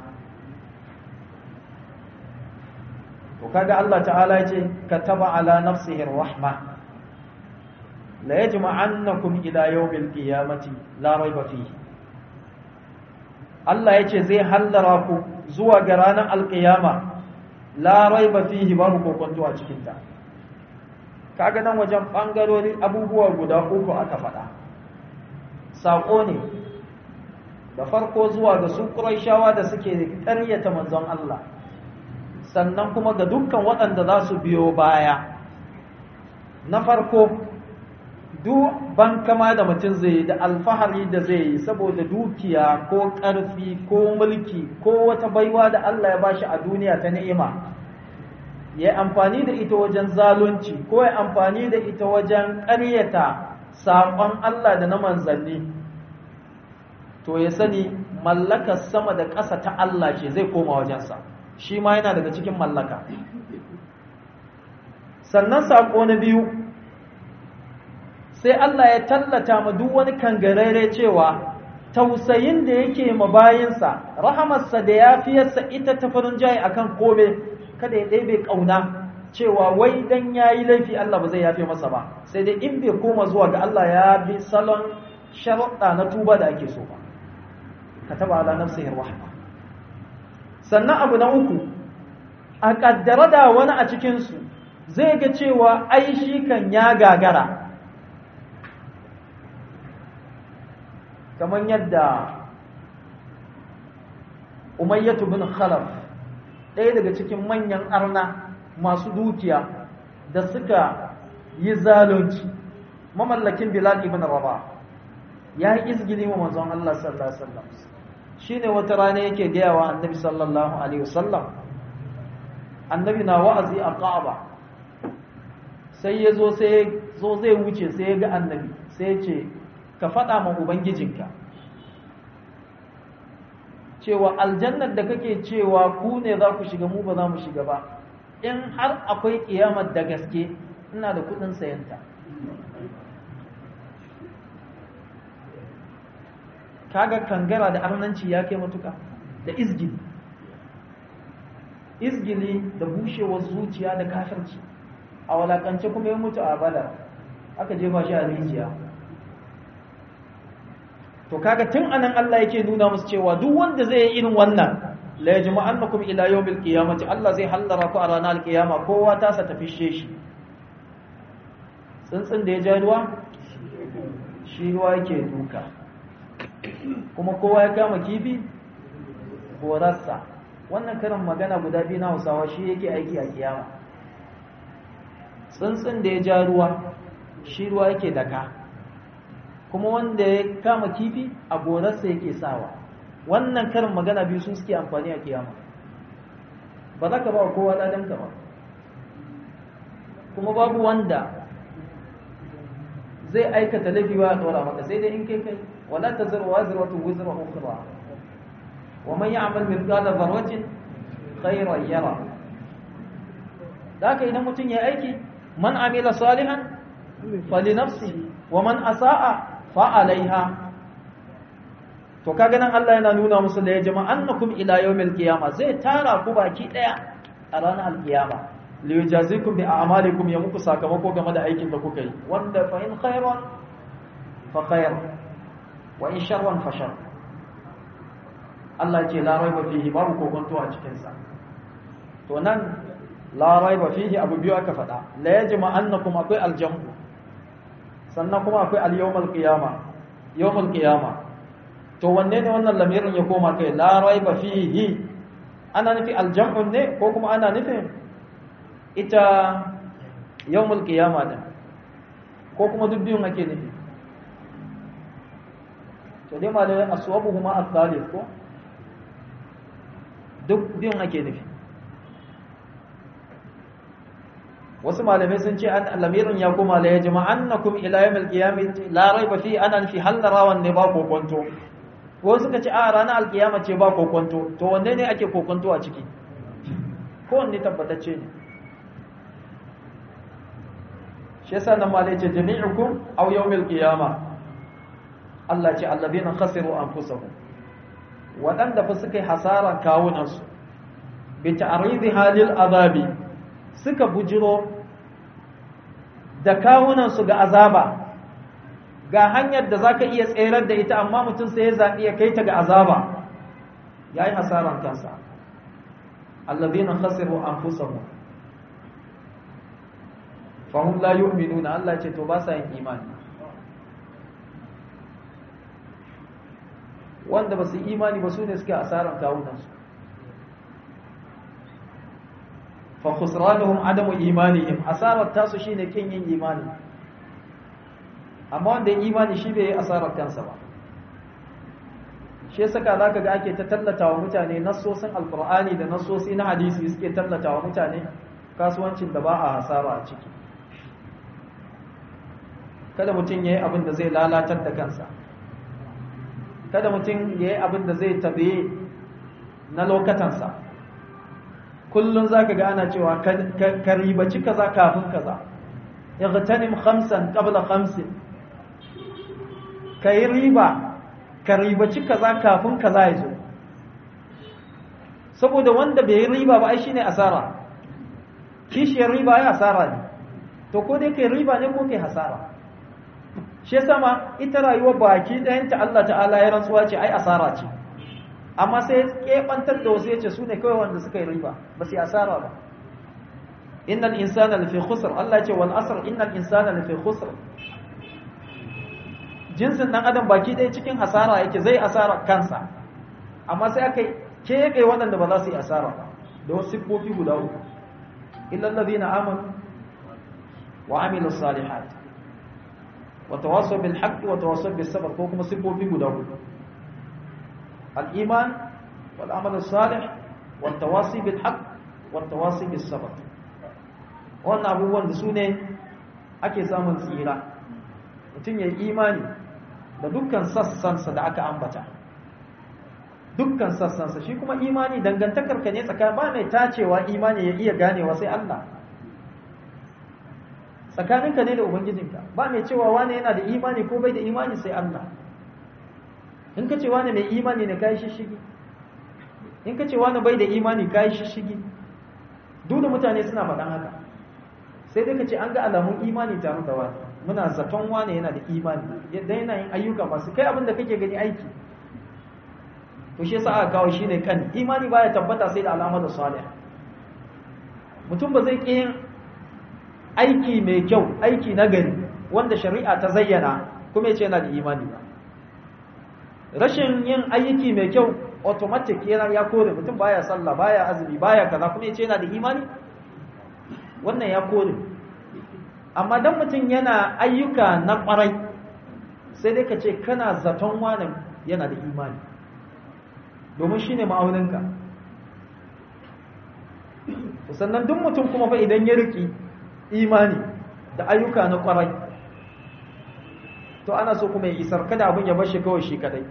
to kaga Allah ta'ala yace kataba ala nafsihi arrahma la yajma'annakum ila yawmil qiyamati la rayba fihi Allah yace zai hallara ku zuwa ga ranar alqiyama la rayba fihi babu kokonto a cikin ta kaga nan wajen bangarori abubuwa guda uku aka faɗa sako ne da farko zuwa ga su Qurayshawa da suke ƙaryata manzon Allah sannan kuma ga dukkan waɗanda za su biyo baya na farko duk bankama da mutum zai yi da alfahari da zai yi saboda dukiya ko ƙarfi ko mulki ko wata baiwa da Allah ya bashi a duniya ta ni'ima ya amfani da ita wajen zalunci ko ya amfani da ita wajen ƙaryata saƙon Allah da na manzanni to ya sani mallakar sama da ƙasa ta Allah ce zai koma wajensa shi ma yana daga cikin mallaka sannan saƙo na biyu sai Allah ya tallata ma duk wani kangarare cewa tausayin da yake ma bayinsa rahamarsa da yafiyarsa ita ta farin jayi akan kome kada ya ɗebe ƙauna cewa wai dan yayi laifi Allah ba zai yafe masa ba sai dai in bai koma zuwa ga Allah ya bi salon sharuɗa na tuba da ake so ba kataba ala nafsihi rahma sannan abu na uku a kaddara da wani a cikin su zai ga cewa ai shi kan ya gagara kamar yadda Umayyah bin Khalaf ɗaya daga cikin manyan arna masu dukiya da suka yi zalunci, mamallakin Bilal ibn Rabah, ya yi izgili wa manzon Allah sallallahu alaihi wasallam. Shine wata rana yake gaya wa annabi sallallahu alaihi wasallam, annabi na wa'azi a Ka'aba, sai ya zo zai wuce, sai ya ga annabi, sai ya ce ka faɗa ma ubangijinka cewa aljannar da kake cewa ku ne za ku shiga, mu ba za mu shiga ba, in har akwai kiyamar da gaske ina da kudin sayanta. Kaga kangara da arnanci ya kai matuka, da izgili da bushewar zuciya da kafirci, a walakance kuma ya mutu a Badar, aka jefa shi a rijiya. To kaga tun anan Allah yake nuna musu cewa duk wanda zai yi irin wannan, la yajma'annakum ila yawmil qiyamati, Allah zai hallara ku a ranar alqiyama, kowa ta sa tafishe shi. Tsuntsun da ya ja ruwa shi ruwa yake duka, kuma kowa ya kama kifi gorarsa. Wannan karin magana guda biyu na Hausawa shi yake aiki a kiyama. Tsuntsun da ya ja ruwa shi ruwa yake daka, kuma wanda ya kama kifi a gorarsa yake sawa. Wannan karin magana biyu sun suke amfani a kiyama. Ba za ka ba kowa ladanka ba, kuma babu wanda zai aikata laifi ba a tsora maka, sai dai in kai wala taziru waziratu wizra ukhra wa man ya'mal mithqala dharratin khayran yara. Daka idan mutum ya aiki, man amila salihan falinafsihi wa man asaa fa alaiha. To kaga nan Allah yana nuna musu da ya jama'annakum ila yawmil qiyamah, zai tara ku baki daya a ranar alqiyama, li yujazikum bi a'malikum, ya muku sakamako game da aikin da kuka yi, wanda fa in khairan fa khair wa in sharran fa shar. Allah ce la raiba fihi, babu kokonto a cikin sa. To nan la raiba fihi abu biyu aka faɗa, la yajma'annakum akwai aljamu, sannan kuma akwai al-yawmal qiyama, yawmal qiyama. To wanne ne wannan lamirin ya koma kai? La raiba fihi, ana nufi aljam'un ne ko kuma ana nufin ita yawmul qiyama din, ko kuma duk biyun ake nufi? To dai malai aswabuhuma al-thalith, ko duk biyun ake nufi. Wasu malamai sun ce an lamirin ya koma la yajma'annakum ila yawmil qiyamati, la raiba fihi ana nufi halarawan ne ba kokonto. Ko suka ce a ranar alkiyama ce ba kokonto, to wanne ne ake kokonto a ciki? Ko wanne tabbatacce ne? Shi yasa nan malai ce jami'ukum aw yawmil qiyama. Allah ce allazina khasiru anfusahum, wadanda fa suka yi hasaran kawunansu bi ta'ridi halil azabi, suka bujiro da kawunansu ga azaba. Ga hanyar da zaka iya tserar da ita, amma mutum sai ya zaɓi ya kai ta ga azaba, yayi hasaran kansa. Allazina khasiru anfusahum fahum la yu'minuna. Allah ce to ba sa yin imani. Wanda ba su imani ba su ne suke asaran kawunansu. fa khusranuhum adamu imanihim, asarar tasu shine kin yin imani. Amma wanda ya imani shi bai yi asarar kansa ba. Shi yasa zaka ga ake ta tallata wa mutane nassosin alqur'ani da nassosi na hadisi, suke tallata wa mutane kasuwancin da ba a hasara a ciki. Kada mutum yayi abin da zai lalatar da kansa, kada mutum yayi abin da zai tabe na lokatansa. Kullun zaka ga ana cewa ka ribaci kaza kafin kaza, igtanim khamsan qabla khamsin, kai riba ka ribaci kaza kafin kaza ya zo. Saboda wanda bai yi riba ba ai shine asara, kishiyar riba ai asara ne. To ko dai kai riba ne ko kai hasara. Shi yasa ma ita rayuwa baki ɗayanta Allah ta'ala ya rantsuwa ce ai asara ce, amma sai ya kebantar da wasu yace su ne kawai wanda suka yi riba, ba su yi asara ba. Innal insana lafi khusr, Allah ce wal asr innal insana lafi khusr. Jinsin dan adam baki ɗaya cikin hasara yake, zai asara kansa, amma sai aka keɓe waɗanda ba za su yi asara ba. da wasu siffofi guda uku illa allazina amanu wa amilus salihat wa tawassaw bil haqqi wa tawassaw bis sabr, ko kuma siffofi guda uku al-iman wal amalus salih wat tawassi bil haqq wat tawassi bis sabr. wannan abubuwan da su ne ake samun tsira. mutum ya yi imani da dukkan sassansa da aka ambata, dukkan sassansa. shi kuma imani dangantakarka ne tsakanin, ba mai tacewa imani ya iya ganewa sai Allah, tsakaninka ne da ubangijinka. ba mai cewa wane yana da imani ko bai da imani sai Allah. in ka ce wane mai imani ne kai shishigi, in ka ce wane bai da imani kai shishigi. duk da mutane suna faɗan haka, sai dai ka ce an ga alamun imani tare da wani, muna zaton wane yana da imani yadda yana yin ayyuka masu kai abin da kake gani aiki. to shi yasa aka kawo shine kan imani baya tabbata sai da alama da salih. mutum ba zai yin aiki mai kyau, aiki nagari wanda shari'a ta zayyana kuma yace yana da imani ba. rashin yin aiki mai kyau automatic yana ya kore mutum, baya sallah, baya azumi, baya kaza, kuma yace yana da imani, wannan ya kore. amma dan mutum yana ayyuka na kwarai sai dai ka ce kana zaton wani yana da imani, domin shi ne ma'auninka. sannan duk mutum kuma fa idan ya riki imani da ayyuka na kwarai, to ana so kuma ya isar, kada abin ya bar shi kawai shi kadai.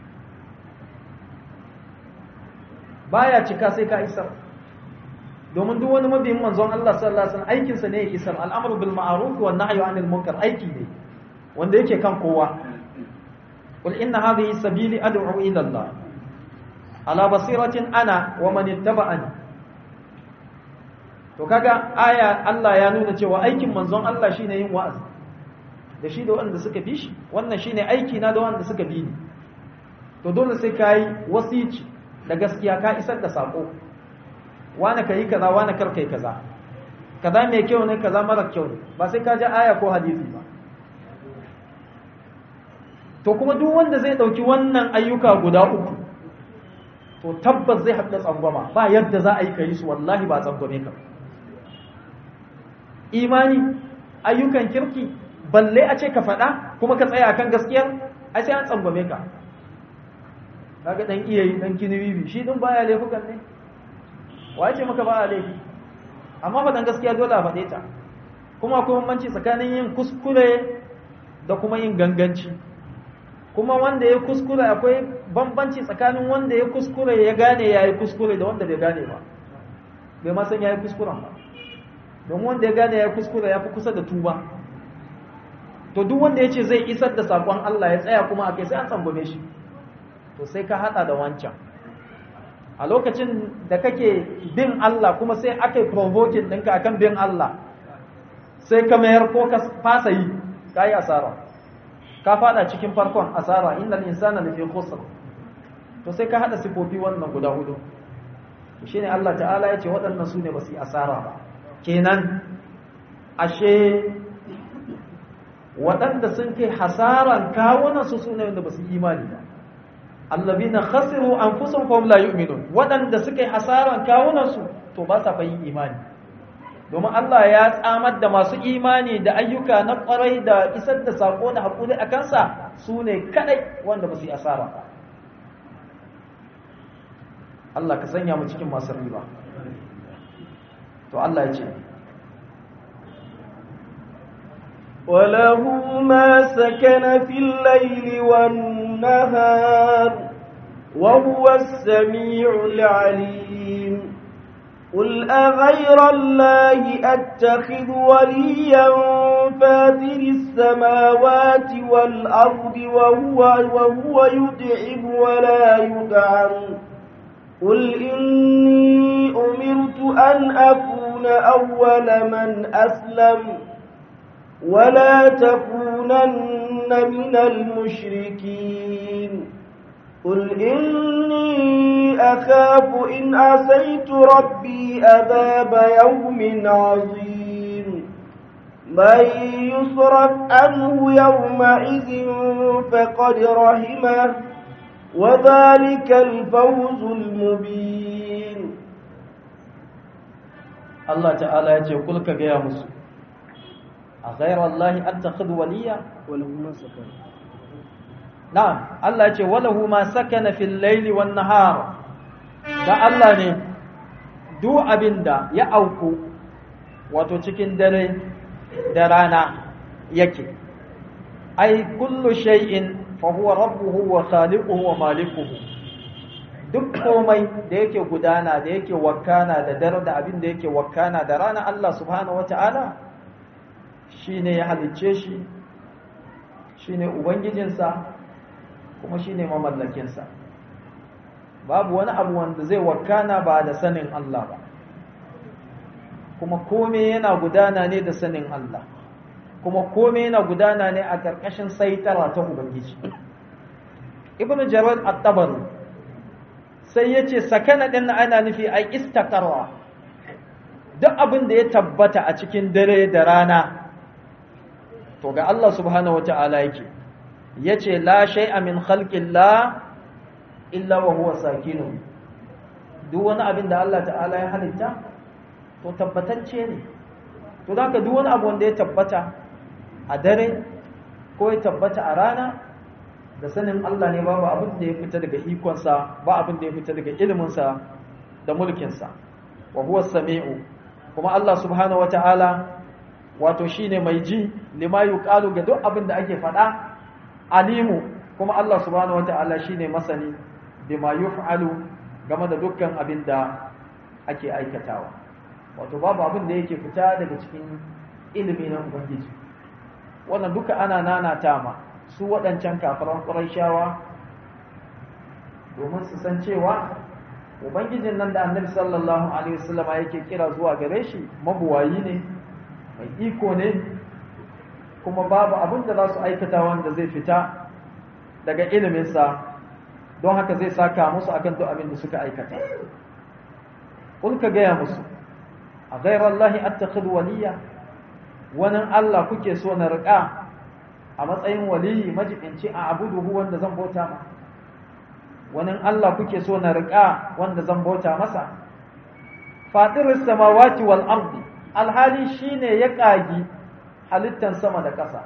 baya cika sai ka isar, domin duk wani mabiyin manzon Allah sallallahu alaihi wasallam aikinsa ne ya isar. al'amru bil ma'ruf wan nahyu 'anil munkar aiki ne wanda yake kan kowa. qul inna hadhihi sabili ad'u ila Allah ala basiratin ana wa man ittaba'ani. to kaga aya Allah ya nuna cewa aikin manzon Allah shine yin wa'azi da shi da wanda suka bi shi. wannan shine aiki na da wanda suka bi ni. to dole sai kai wasici da gaskiya, ka isar da sako. wani kai kaza, wani kar kai kaza, kaza mai kyau ne, kaza mara kyau ne, ba sai ka ji aya ko hadisi ba. to kuma duk wanda zai dauki wannan ayyuka guda uku, to tabbas zai haɗa tsangwama. ba yadda za a yi kai su, wallahi ba tsangwame ka. imani, ayyukan kirki, balle a ce ka faɗa kuma ka tsaya kan gaskiyar, a sai an tsangwame ka. kaga dan iyayi, dan kinibibi, shi din baya laifukan ne, wace maka ba a laifi, amma faɗan gaskiya dole a faɗe ta. kuma akwai bambanci tsakanin yin kuskure da kuma yin ganganci. kuma wanda ya kuskure, akwai bambanci tsakanin wanda ya kuskure ya gane ya yi kuskure da wanda bai gane ba, bai ma san ya yi kuskuren ba. don wanda ya gane ya yi kuskure ya fi kusa da tuba. to duk wanda ya ce zai isar da saƙon Allah ya tsaya kuma a kai, sai an tsangwame shi. to sai ka haɗa da wancan. a lokacin da kake bin Allah kuma sai aka yi provoking ɗinka akan bin Allah, sai ka mayar ko ka fasa yi, ka yi asara, ka fada cikin farkon asara. innal insana lafi khusr. to sai ka hada sifofi wannan guda hudu. shine Allah ta'ala ya ce waɗannan su ne ba su yi asara ba. kenan ashe waɗanda sun kai hasaran kawunan su ne wanda ba su yi imani ba. allazina khasiru anfusahum fa hum la yu'minun. waɗanda suka yi hasaran kawunansu to ba sa yin imani. domin Allah ya tsamar da masu imani da ayyuka na ƙwarai da isar da sako da haƙuri a kansa, su ne kaɗai wanda ba su yi asara ba. Allah ka sanya mu cikin masu riba. to Allah ya ce وله ما سكن في الليل والنهار وهو السميع العليم. قل أغير الله أتخذ وليا فاطر السماوات والأرض وهو يطعم ولا يطعم. قل إني أمرت أن أكون أول من أسلم ولا تكونن من المشركين. قل إني أخاف إن عصيت ربي عذاب يوم عظيم. من يصرف عنه يومئذ فقد رحمه وذلك الفوز المبين. Allah ta'ala ya ce kul ka gaya musu a ghayra Allah attakhidhu waliya walahu ma sakana na'am Allah ya ce walahu ma sakana fil layli wan nahar da Allah ne duk abinda ya auku wato cikin dare da rana yake ai kullu shay'in fa huwa rabbuhu wa khaliquhu wa malikuhu duk komai da yake gudana da yake wakana da dare da abin da yake wakana da rana Allah subhanahu wataala shine ya halicce shi shine ubangijinsa kuma shine mamallakinsa babu wani abu wanda zai wakana ba da sanin Allah ba kuma komai yana gudana ne da sanin Allah kuma komai yana gudana ne a ƙarƙashin saitara ta ubangiji ibnu jarir at-tabari sai yace sakana din ana nufi ai istaqarra duk abin da ya tabbata a cikin dare da rana to ga Allah subhanahu wataala yake yace la shay'a min khalqillah illa wa huwa sakinun duk wani abin da Allah ta'ala ya halitta to tabbatacce ne to zaka duk wani abu wanda ya tabbata a dare ko ya tabbata a rana da sanin Allah ne babu abin da ya fita daga ikonsa ba abin da ya fita daga iliminsa da mulkinsa wa huwa sami'u kuma Allah subhanahu wata'ala wato shine mai ji lima yuqalu ga duk abin da ake faɗa alimu kuma Allah subhanahu wata'ala shine masani bima yuf'alu game da dukkan abin da ake aikatawa wato babu abin da yake fita daga cikin ilimi na ubangiji wannan duka ana nanata ma su waɗancan kafiran ƙurayshawa domin su san cewa ubangijin nan da annabi sallallahu alaihi wasallama yake kira zuwa gare shi mabuwayi ne mai iko ne kuma babu abin da za su aikata wanda zai fita daga iliminsa don haka zai saka musu akan duk abin da suka aikata kun ka gaya musu a ghairallahi attakhidhu waliya wani Allah kuke so na riƙa a matsayin waliyi majibinci a abuduhu wanda zan bauta ma wani Allah kuke so na riƙa wanda zan bauta masa fatiris samawati wal ardi alhali shine ya ƙagi halittan sama da ƙasa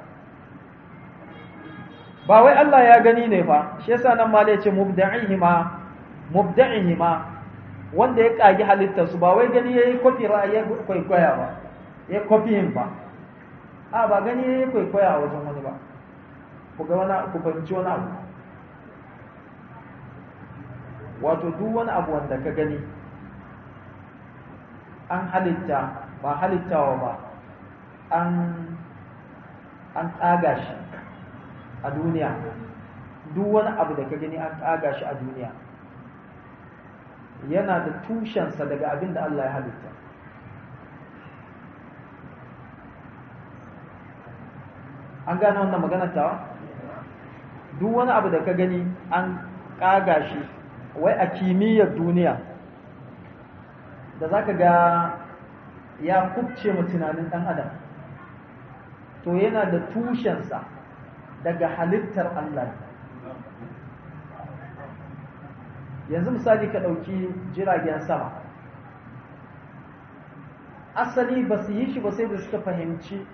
ba wai Allah ya gani ne fa shi yasa nan ma ya ce mubda'ihima wanda ya ƙagi halittar su ba wai gani yayi kofi ra'ayi kwaikwaya ba ya kofihin ba a ba gani yayi kwaikwaya a wajen wani ba ku ga wani ku fahimci wani abu wato duk wani abu wanda ka gani an halitta ba halittawa ba an tsaga shi a duniya duk wani abu da ka gani an tsaga shi a duniya yana da tushensa daga abin da Allah ya halitta an gane wannan maganar tawa duk wani abu da ka gani an ƙaga shi wai a kimiyyar duniya da za ka ga ya kubce mu tunanin ɗan adam to yana da tushensa daga halittar Allah yanzu misali ka ɗauki jiragen sama asali ba su yi shi ba sai da suka fahimci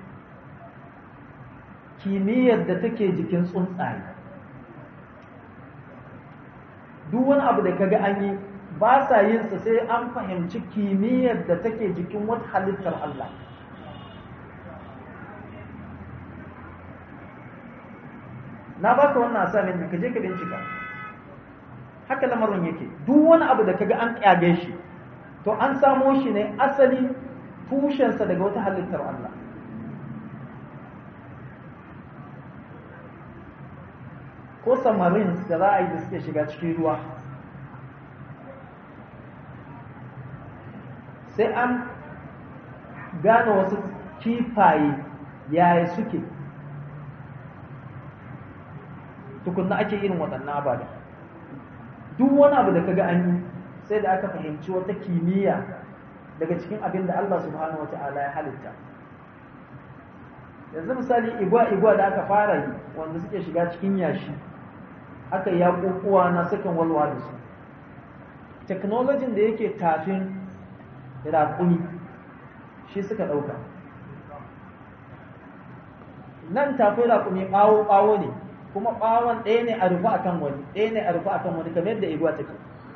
kimiyyar da take jikin tsuntsaye duk wani abu da kaga an yi ba sa yin sa sai an fahimci kimiyyar da take jikin wata halittar Allah na baka wannan asamin ka je ka bincika haka lamarin yake duk wani abu da kaga an kyage shi to an samo shi ne asali tushensa daga wata halittar Allah ko submarines da za a yi da suke shiga cikin ruwa sai an gane wasu kifaye yaya suke tukunna ake irin waɗannan abada duk wani abu da kaga an yi sai da aka fahimci wata kimiyya daga cikin abin da Allah subhanahu wata'ala ya halitta yanzu misali igwa da aka fara yi wanda suke shiga cikin yashi aka yi yaƙuƙuwa na sukan walwa da su technology da yake tafin raƙumi shi suka ɗauka. Nan tafi raƙumi ɓawo ne, kuma ɓawon ɗaya ne a rufe akan wani, ɗaya ne a rufe akan wani, kamar yadda igwa take.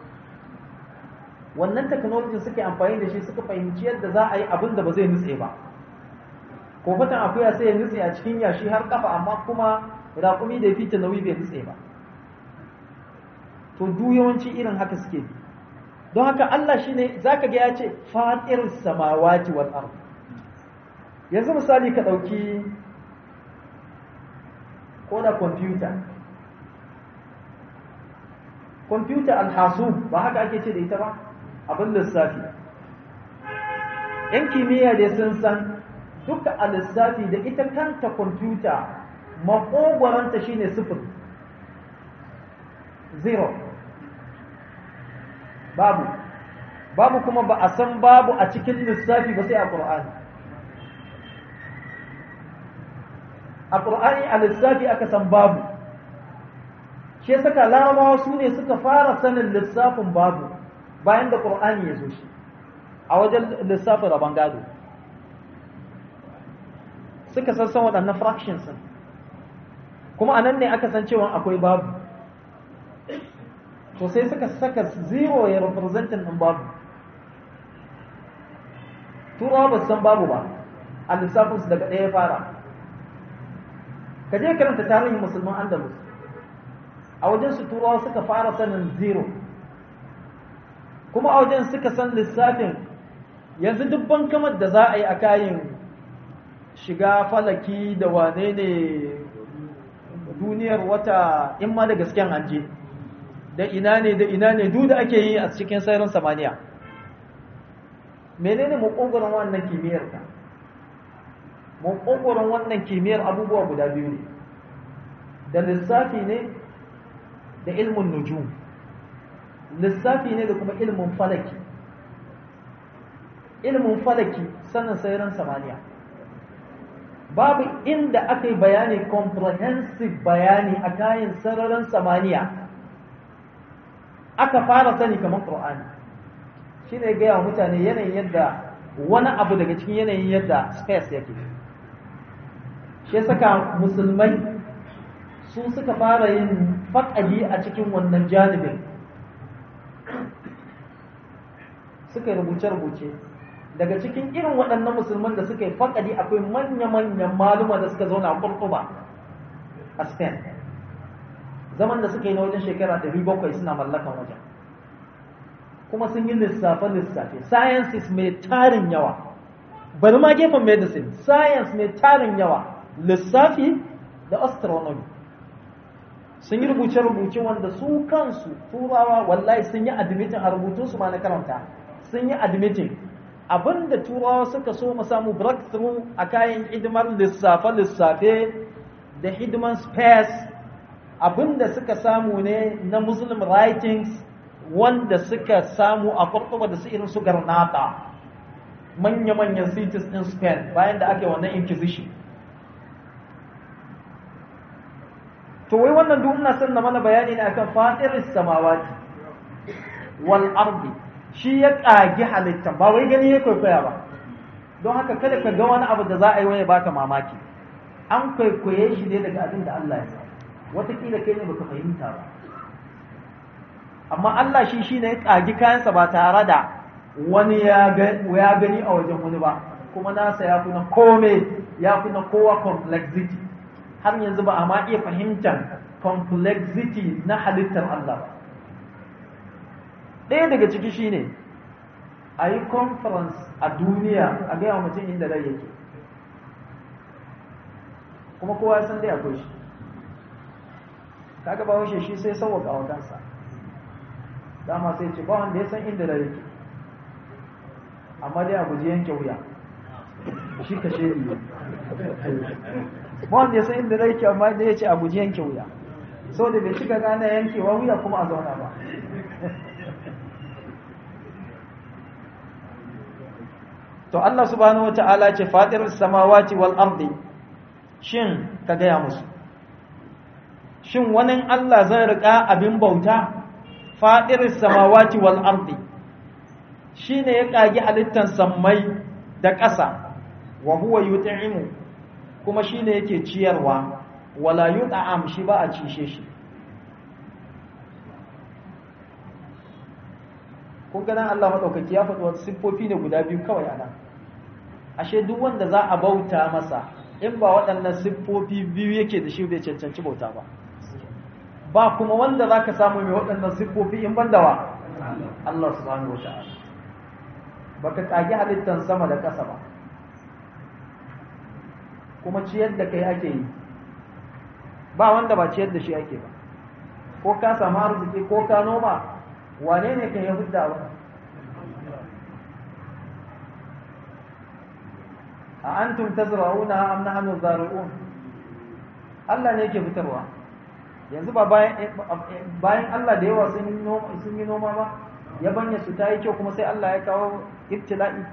Wannan technology suke amfani da shi suka fahimci yadda za a yi abin da ba zai nutse ba. Kofatan akuya sai ya nutse a cikin yashi har kafa, amma kuma raƙumi da ya fita nauyi bai nutse ba. To duk yawanci irin haka suke bi. Don haka Allah shine zaka ga ya ce fatir samawati wal ard. Yanzu misali ka dauki ko da computer al-hasub, ba haka ake ce da ita ba, abin lissafi. Yan kimiyya da sun san duka a lissafi da ita kanta computer makogwaranta shine 0, babu kuma ba a san babu a cikin lissafi ba sai a Qur'ani. A Qur'ani a lissafi aka san babu, shi saka larabawa su ne suka fara sanin lissafin babu bayan da Qur'ani ya zo shi a wajen lissafin rabon gado. Suka san waɗannan fractions kuma anan ne aka san cewa akwai babu. To sai suka saka 0 ya representin ɗin babu. Turawa ba su san babu ba a lissafinsu daga ɗaya fara. Ka je karanta tarihin musulman Andalus, a wajen su turawa suka fara sanin 0, kuma a wajen suka san lissafin. Yanzu dubban kamar da za a yi a kayan shiga falaki da wane ne duniyar wata, in ma da gasken an je, da ina ne duk da ake yi a cikin sararin samaniya. Menene makogoron wannan kimiyyar ka? Makogoron wannan kimiyyar abubuwa guda biyu ne, da lissafi ne da ilmin nujum. Lissafi ne da kuma ilmin falaki. Ilmin falaki sanin sararin samaniya. Babu inda aka yi bayani, comprehensive bayani a kayan sararin samaniya aka fara sani kamar Qur'ani. Shi ne gaya wa mutane yanayin yadda wani abu daga cikin yanayin yadda space yake. Shi saka musulmai su suka fara yin faƙadi a cikin wannan janibin, suka yi rubuce-rubuce. Daga cikin irin waɗannan musulman da suka yi faƙadi akwai manya-manyan maluma da suka zauna a Qurtuba a Spain, zaman da suka yi na wajen shekara 700 suna mallakan wajen, kuma sun yi lissafe-lissafe. Sciences mai tarin yawa, bari ma gefen medicine, science mai tarin yawa, lissafi da astronomy. Sun yi rubuce-rubuce wanda su kansu turawa wallahi sun yi admitting a rubutunsu ma na karanta, sun yi admitting abinda turawa suka so mu samu breakthrough a kayan hidimar lissafe-lissafe da hidiman space, abinda suka samu ne na Muslim writings wanda suka samu a Qurtuba da su irin su Granada, manya-manyan cities in Spain bayan da ake wannan inquisition. To wai wannan duk ina son na mana bayani ne akan fatiris samawati wal ardi. Shi ya ƙagi halitta, ba wai gani ya kwaikwaya ba. Don haka kada ka ga wani abu da za a yi wani baka mamaki. An kwaikwaye shi ne daga abin da Allah ya sa. Wataƙila kai ne baka fahimta ba. Amma Allah shi ne ya ƙagi kayansa ba tare da wani ya gani a wajen wani ba. Kuma nasa ya fi na kome, ya fi na kowa complexity. Har yanzu ba a ma iya fahimtar complexity na halittar Allah ba. Ɗaya daga ciki shi ne a yi conference a duniya a gaya mutum inda rai yake, kuma kowa ya san dai akwai shi. Kaga ba washe shi sai sauwaka wa kansa, dama sai ce ba wanda ya san inda rai yake, amma dai a guji yanke wuya, shi ka shedi ne. Ba wanda ya san inda rai yake, amma dai ya ce a guji yanke wuya, sau da bai cika gane yankewa wuya kuma a zauna ba. To Allah subhanahu wata'ala ce fatirus samawati wal ardi. Shin ka gaya musu, shin wani Allah zai rika abin bauta? Fatirus samawati wal ardi shine ya kagi halittan sammai da ƙasa wa huwa yut'imu kuma shine yake ciyarwa wala yut'am shi ba a cishe shi ko ganin Allah madaukaki ya faɗi wasu siffofi ne guda biyu kawai anan ashe duk wanda za a bauta masa in ba waɗannan siffofi biyu yake da shi bai cancanci bauta ba ba kuma wanda za ka samu mai waɗannan siffofi in ban da wa Allah subhanahu wa ta'ala baka kage halittan sama da ƙasa ba kuma ciyar da kai ake yi ba wanda ba ciyar da shi ake ba ko ka samu arziki ko ka noma wane ne kan ya hudda ba a antum tazra'una am nahnu zari'un Allah ne yake fitarwa yanzu ba bayan Allah da yawa sun yi noma ba yabanya su ta yi kyau kuma sai Allah ya kawo ibtila'i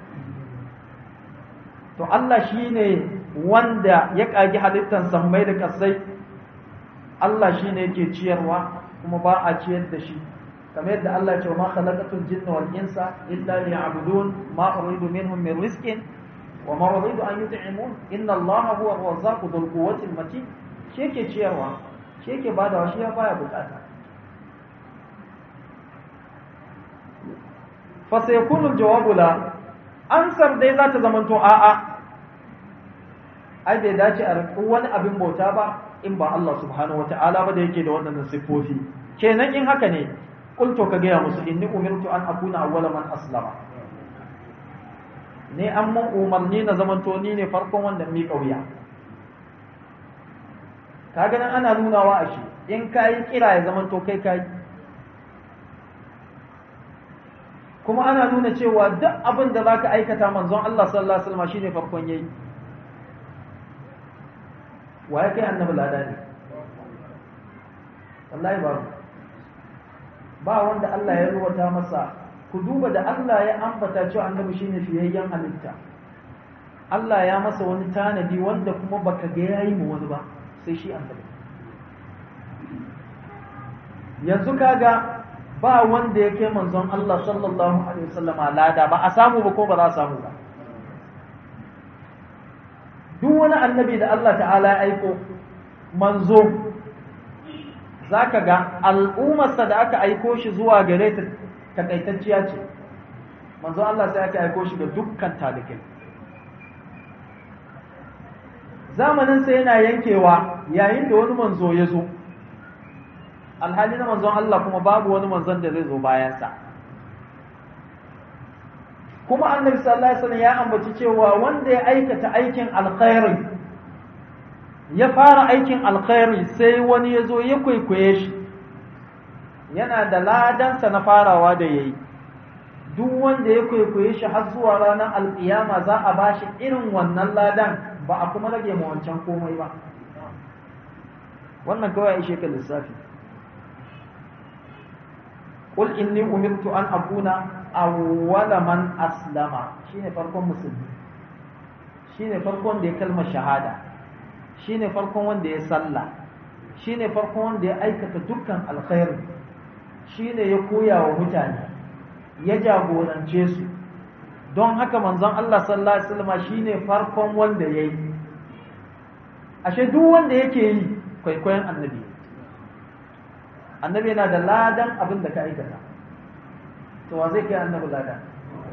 to Allah shine wanda ya kagi halittar sammai da kasai Allah shine yake ciyarwa kuma ba a ciyar da shi kamar yadda Allah ya ce ma khalaqatul jinna wal insa illa liya'budun ma uridu minhum min rizqin wa ma uridu an yut'imun inna Allaha huwa ar-razzaqu dhul quwwati al-matin shi yake ciyarwa shi yake badawa shi ya baya bukata fa sayakunu al-jawabu la ansar dai za ta zamanto a'a ai bai dace a riƙo wani abin bauta ba in ba Allah subhanahu wata'ala ba da yake da waɗannan siffofi kenan in haka ne qultu ka gaya musu inni umirtu an akuna awwala man aslama ne an mun umarni na zamanto ni ne farkon wanda mi kauya kaga nan ana nunawa a shi in kai kira ya zamanto kai kai kuma ana nuna cewa duk abin da zaka aikata manzon Allah sallallahu alaihi wasallam shine farkon yayi wa ya kai annabi ladani wallahi ba wanda Allah ya ruwata masa ku duba da Allah ya ambata cewa annabi shine fiyayyen halitta Allah ya masa wani tanadi wanda kuma baka ga yayi mu wani ba sai shi annabi yanzu kaga ba wanda yake manzon Allah sallallahu alaihi wasallam lada ba a samu ba ko ba za a samu ba duk wani annabi da Allah ta'ala ya aiko manzo zaka ga al'ummarsa da aka aiko shi zuwa gare ta takaitacciya ce manzo Allah sai aka aiko shi ga dukkan talikai zamanin sa yana yankewa yayin da wani manzo ya zo alhali na manzon Allah kuma babu wani manzon da zai zo bayan sa kuma annabi sallallahu alaihi wasallam ya ambaci cewa wanda ya aikata aikin alkhairi ya fara aikin alkhairi sai wani ya zo ya kwaikwaye shi yana da ladansa na farawa da yayi duk wanda ya kwaikwaye shi har zuwa ranar alkiyama za a bashi irin wannan ladan ba a kuma rage ma wancan komai ba wannan kawai ishe ka lissafi qul inni umirtu an akuna awwala man aslama shine farkon musulmi shine farkon da ya kalmar shahada shine farkon wanda ya sallah shine farkon wanda ya aikata dukkan alkhairi shine ya koya wa mutane ya jagorance su don haka manzon Allah sallallahu alaihi wasallam shine farkon wanda yayi ashe duk wanda yake yi kwaikwayon annabi yana da ladan abin da ka aikata to wa zai kai annabi ladan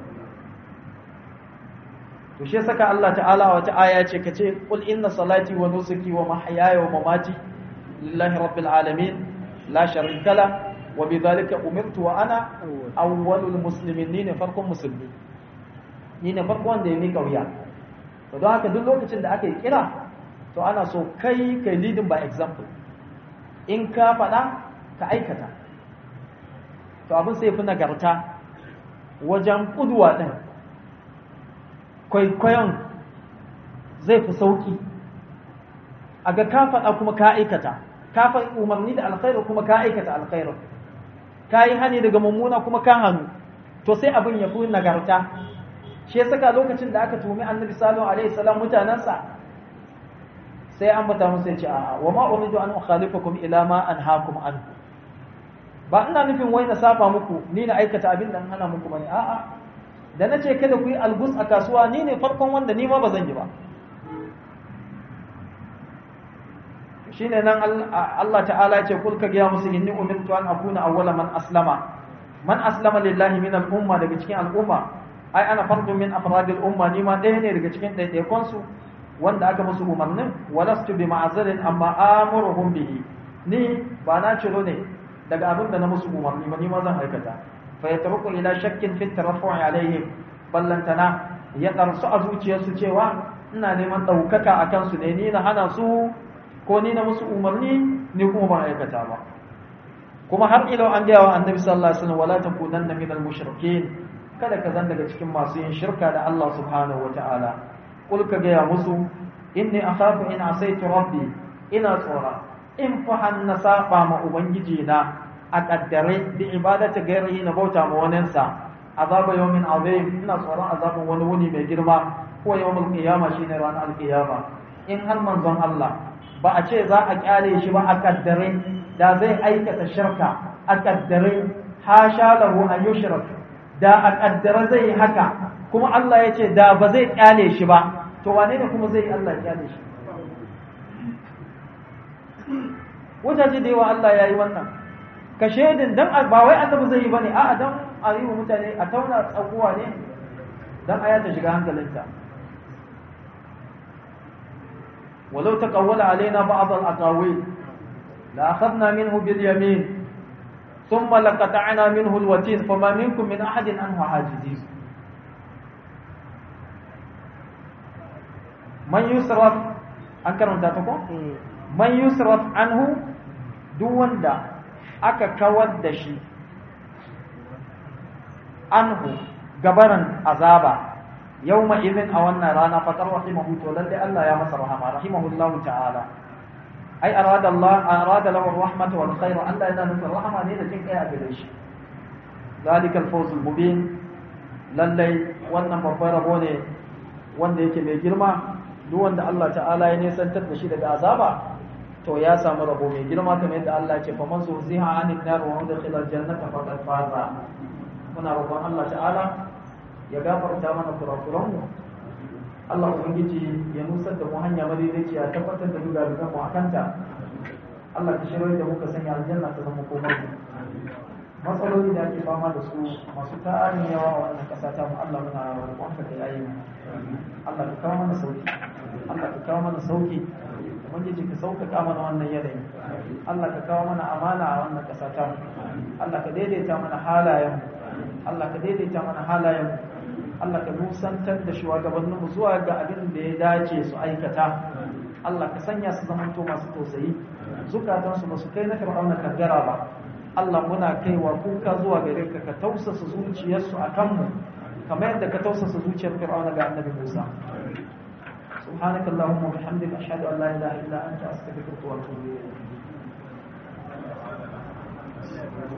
to shi saka Allah ta'ala wata aya ce kace qul inna salati wa nusuki wa mahyaya wa mamati lillahi rabbil alamin la sharika la wa bidhalika umirtu wa ana awwalul muslimin ni ne farkon musulmi ni ne farkon wanda ya mika wuya to don haka duk lokacin da aka yi kira to ana so kai leading by example in ka faɗa ka aikata to abin sai fi nagarta wajen kuduwa ɗin kwaikwayon zai fi sauƙi a ga ka faɗa kuma ka aikata ka faɗi umarni da alkhairu kuma ka aikata alkhairu ka yi hani daga mummuna kuma ka hannu to sai abin ya fi nagarta shi saka lokacin da aka tumi annabi sallallahu alaihi wasallam mutanansa sai an bata musu yace a wa ma uridu an ukhalifakum ila ma anhaakum anhu ba ina nufin wai na saba muku ni na aikata abin da hana muku bane a'a da nace kada ku yi algus a kasuwa ni ne farkon wanda ni ma bazan yi ba shine nan Allah ta'ala ya ce kul ka ga musu inni umirtu an akuna awwala man aslama lillahi min al-umma daga cikin al'umma ai ana fardu min afradil umma ni ma ɗaya ne daga cikin ɗaiɗaikon su wanda aka musu umarnin walastu bi ma'azalin amma amuruhum bihi ni ba na ciro ne daga abin da na musu umarni ba ni ma zan aikata fa yatruku ila shakkin fi taraffu'i alaihim ballantana ya darsu a zuciyarsu cewa ina neman daukaka akan su ne ni na hana su ko ni na musu umarni ni kuma ban aikata ba kuma har ila an gaya wa annabi sallallahu alaihi wasallam wala takunanna minal mushrikeen kada ka zan daga cikin masu yin shirka da Allah subhanahu wataala kul ka gaya musu inni akhafu in asaitu rabbi ina tsora in fa hanna saba ma ubangiji na a kaddare bi ibadati gairihi na bauta ma wannan sa azaba yawmin azim ina tsoron azabin wani wuni mai girma ko yawmul qiyama shine ranar alqiyama in har manzon Allah ba a ce za a kyale shi ba a kaddare da zai aikata shirka a kaddare hasha lahu an yushrak da a kaddare zai yi haka kuma Allah ya ce da ba zai kyale shi ba to wane ne kuma zai Allah ya kyale shi wajaje da yawa Allah ya yi wannan ka shaidin dan ba wai annabi zai yi bane a'a dan a yi wa mutane a tauna tsakuwa ne dan aya ta shiga hankalinta ولو تقول علينا بعض الأقاويل لأخذنا منه باليمين ثم لقطعنا منه الوتين فما منكم من أحد عنه حاجزين من يصرف أنكر تاتكم من يصرف عنه دون دا أكا كود دشي عنه جبرا عذابا يوم إذن أولنا رانا فقر رحمه تولد الله يا مصر رحمه الله تعالى أي أراد له الرحمة والخير أن لا ينال الرحمة نيدا تنك يا أبليش ذلك الفوز المبين للي وانا مباربوني وانا يكي بيجرما دو وانا الله تعالى ينسان تدشي لك عذابا تو يا سامر أبو بيجرما كما يدى الله يكي فمن زوزيها عن النار ومدخل الجنة فقد فاز هنا ربنا الله تعالى ya gafarta mana kurakuranmu Allah ubangiji ya nusar da mu hanya madaidaici ya tabbatar da duga dugan mu akanta Allah ka shirye da muka sanya aljanna ta zama komai matsaloli da ake fama da su masu ta'arin yawa a wannan kasa ta mu Allah muna roƙonka da yayi mu Allah ka kawo mana sauki Allah ka kawo mana sauki ubangiji ka sauƙaƙa mana wannan yanayi Allah ka kawo mana amana a wannan kasa ta mu Allah ka daidaita mana halayen Allah ka daidaita mana halayen Allah ka nusantar da shugabanninmu zuwa ga abin da ya dace su aikata Allah ka sanya su zamanto masu tausayi zukatansu ba su kai na fir'auna kaddara ba Allah muna kaiwa kuka zuwa gare ka ka tausasa zuciyarsu a kanmu kamar yadda ka tausasa zuciyar fir'auna ga annabi Musa سبحانك اللهم وبحمدك أشهد أن لا إله إلا أنت أستغفرك وأتوب إليك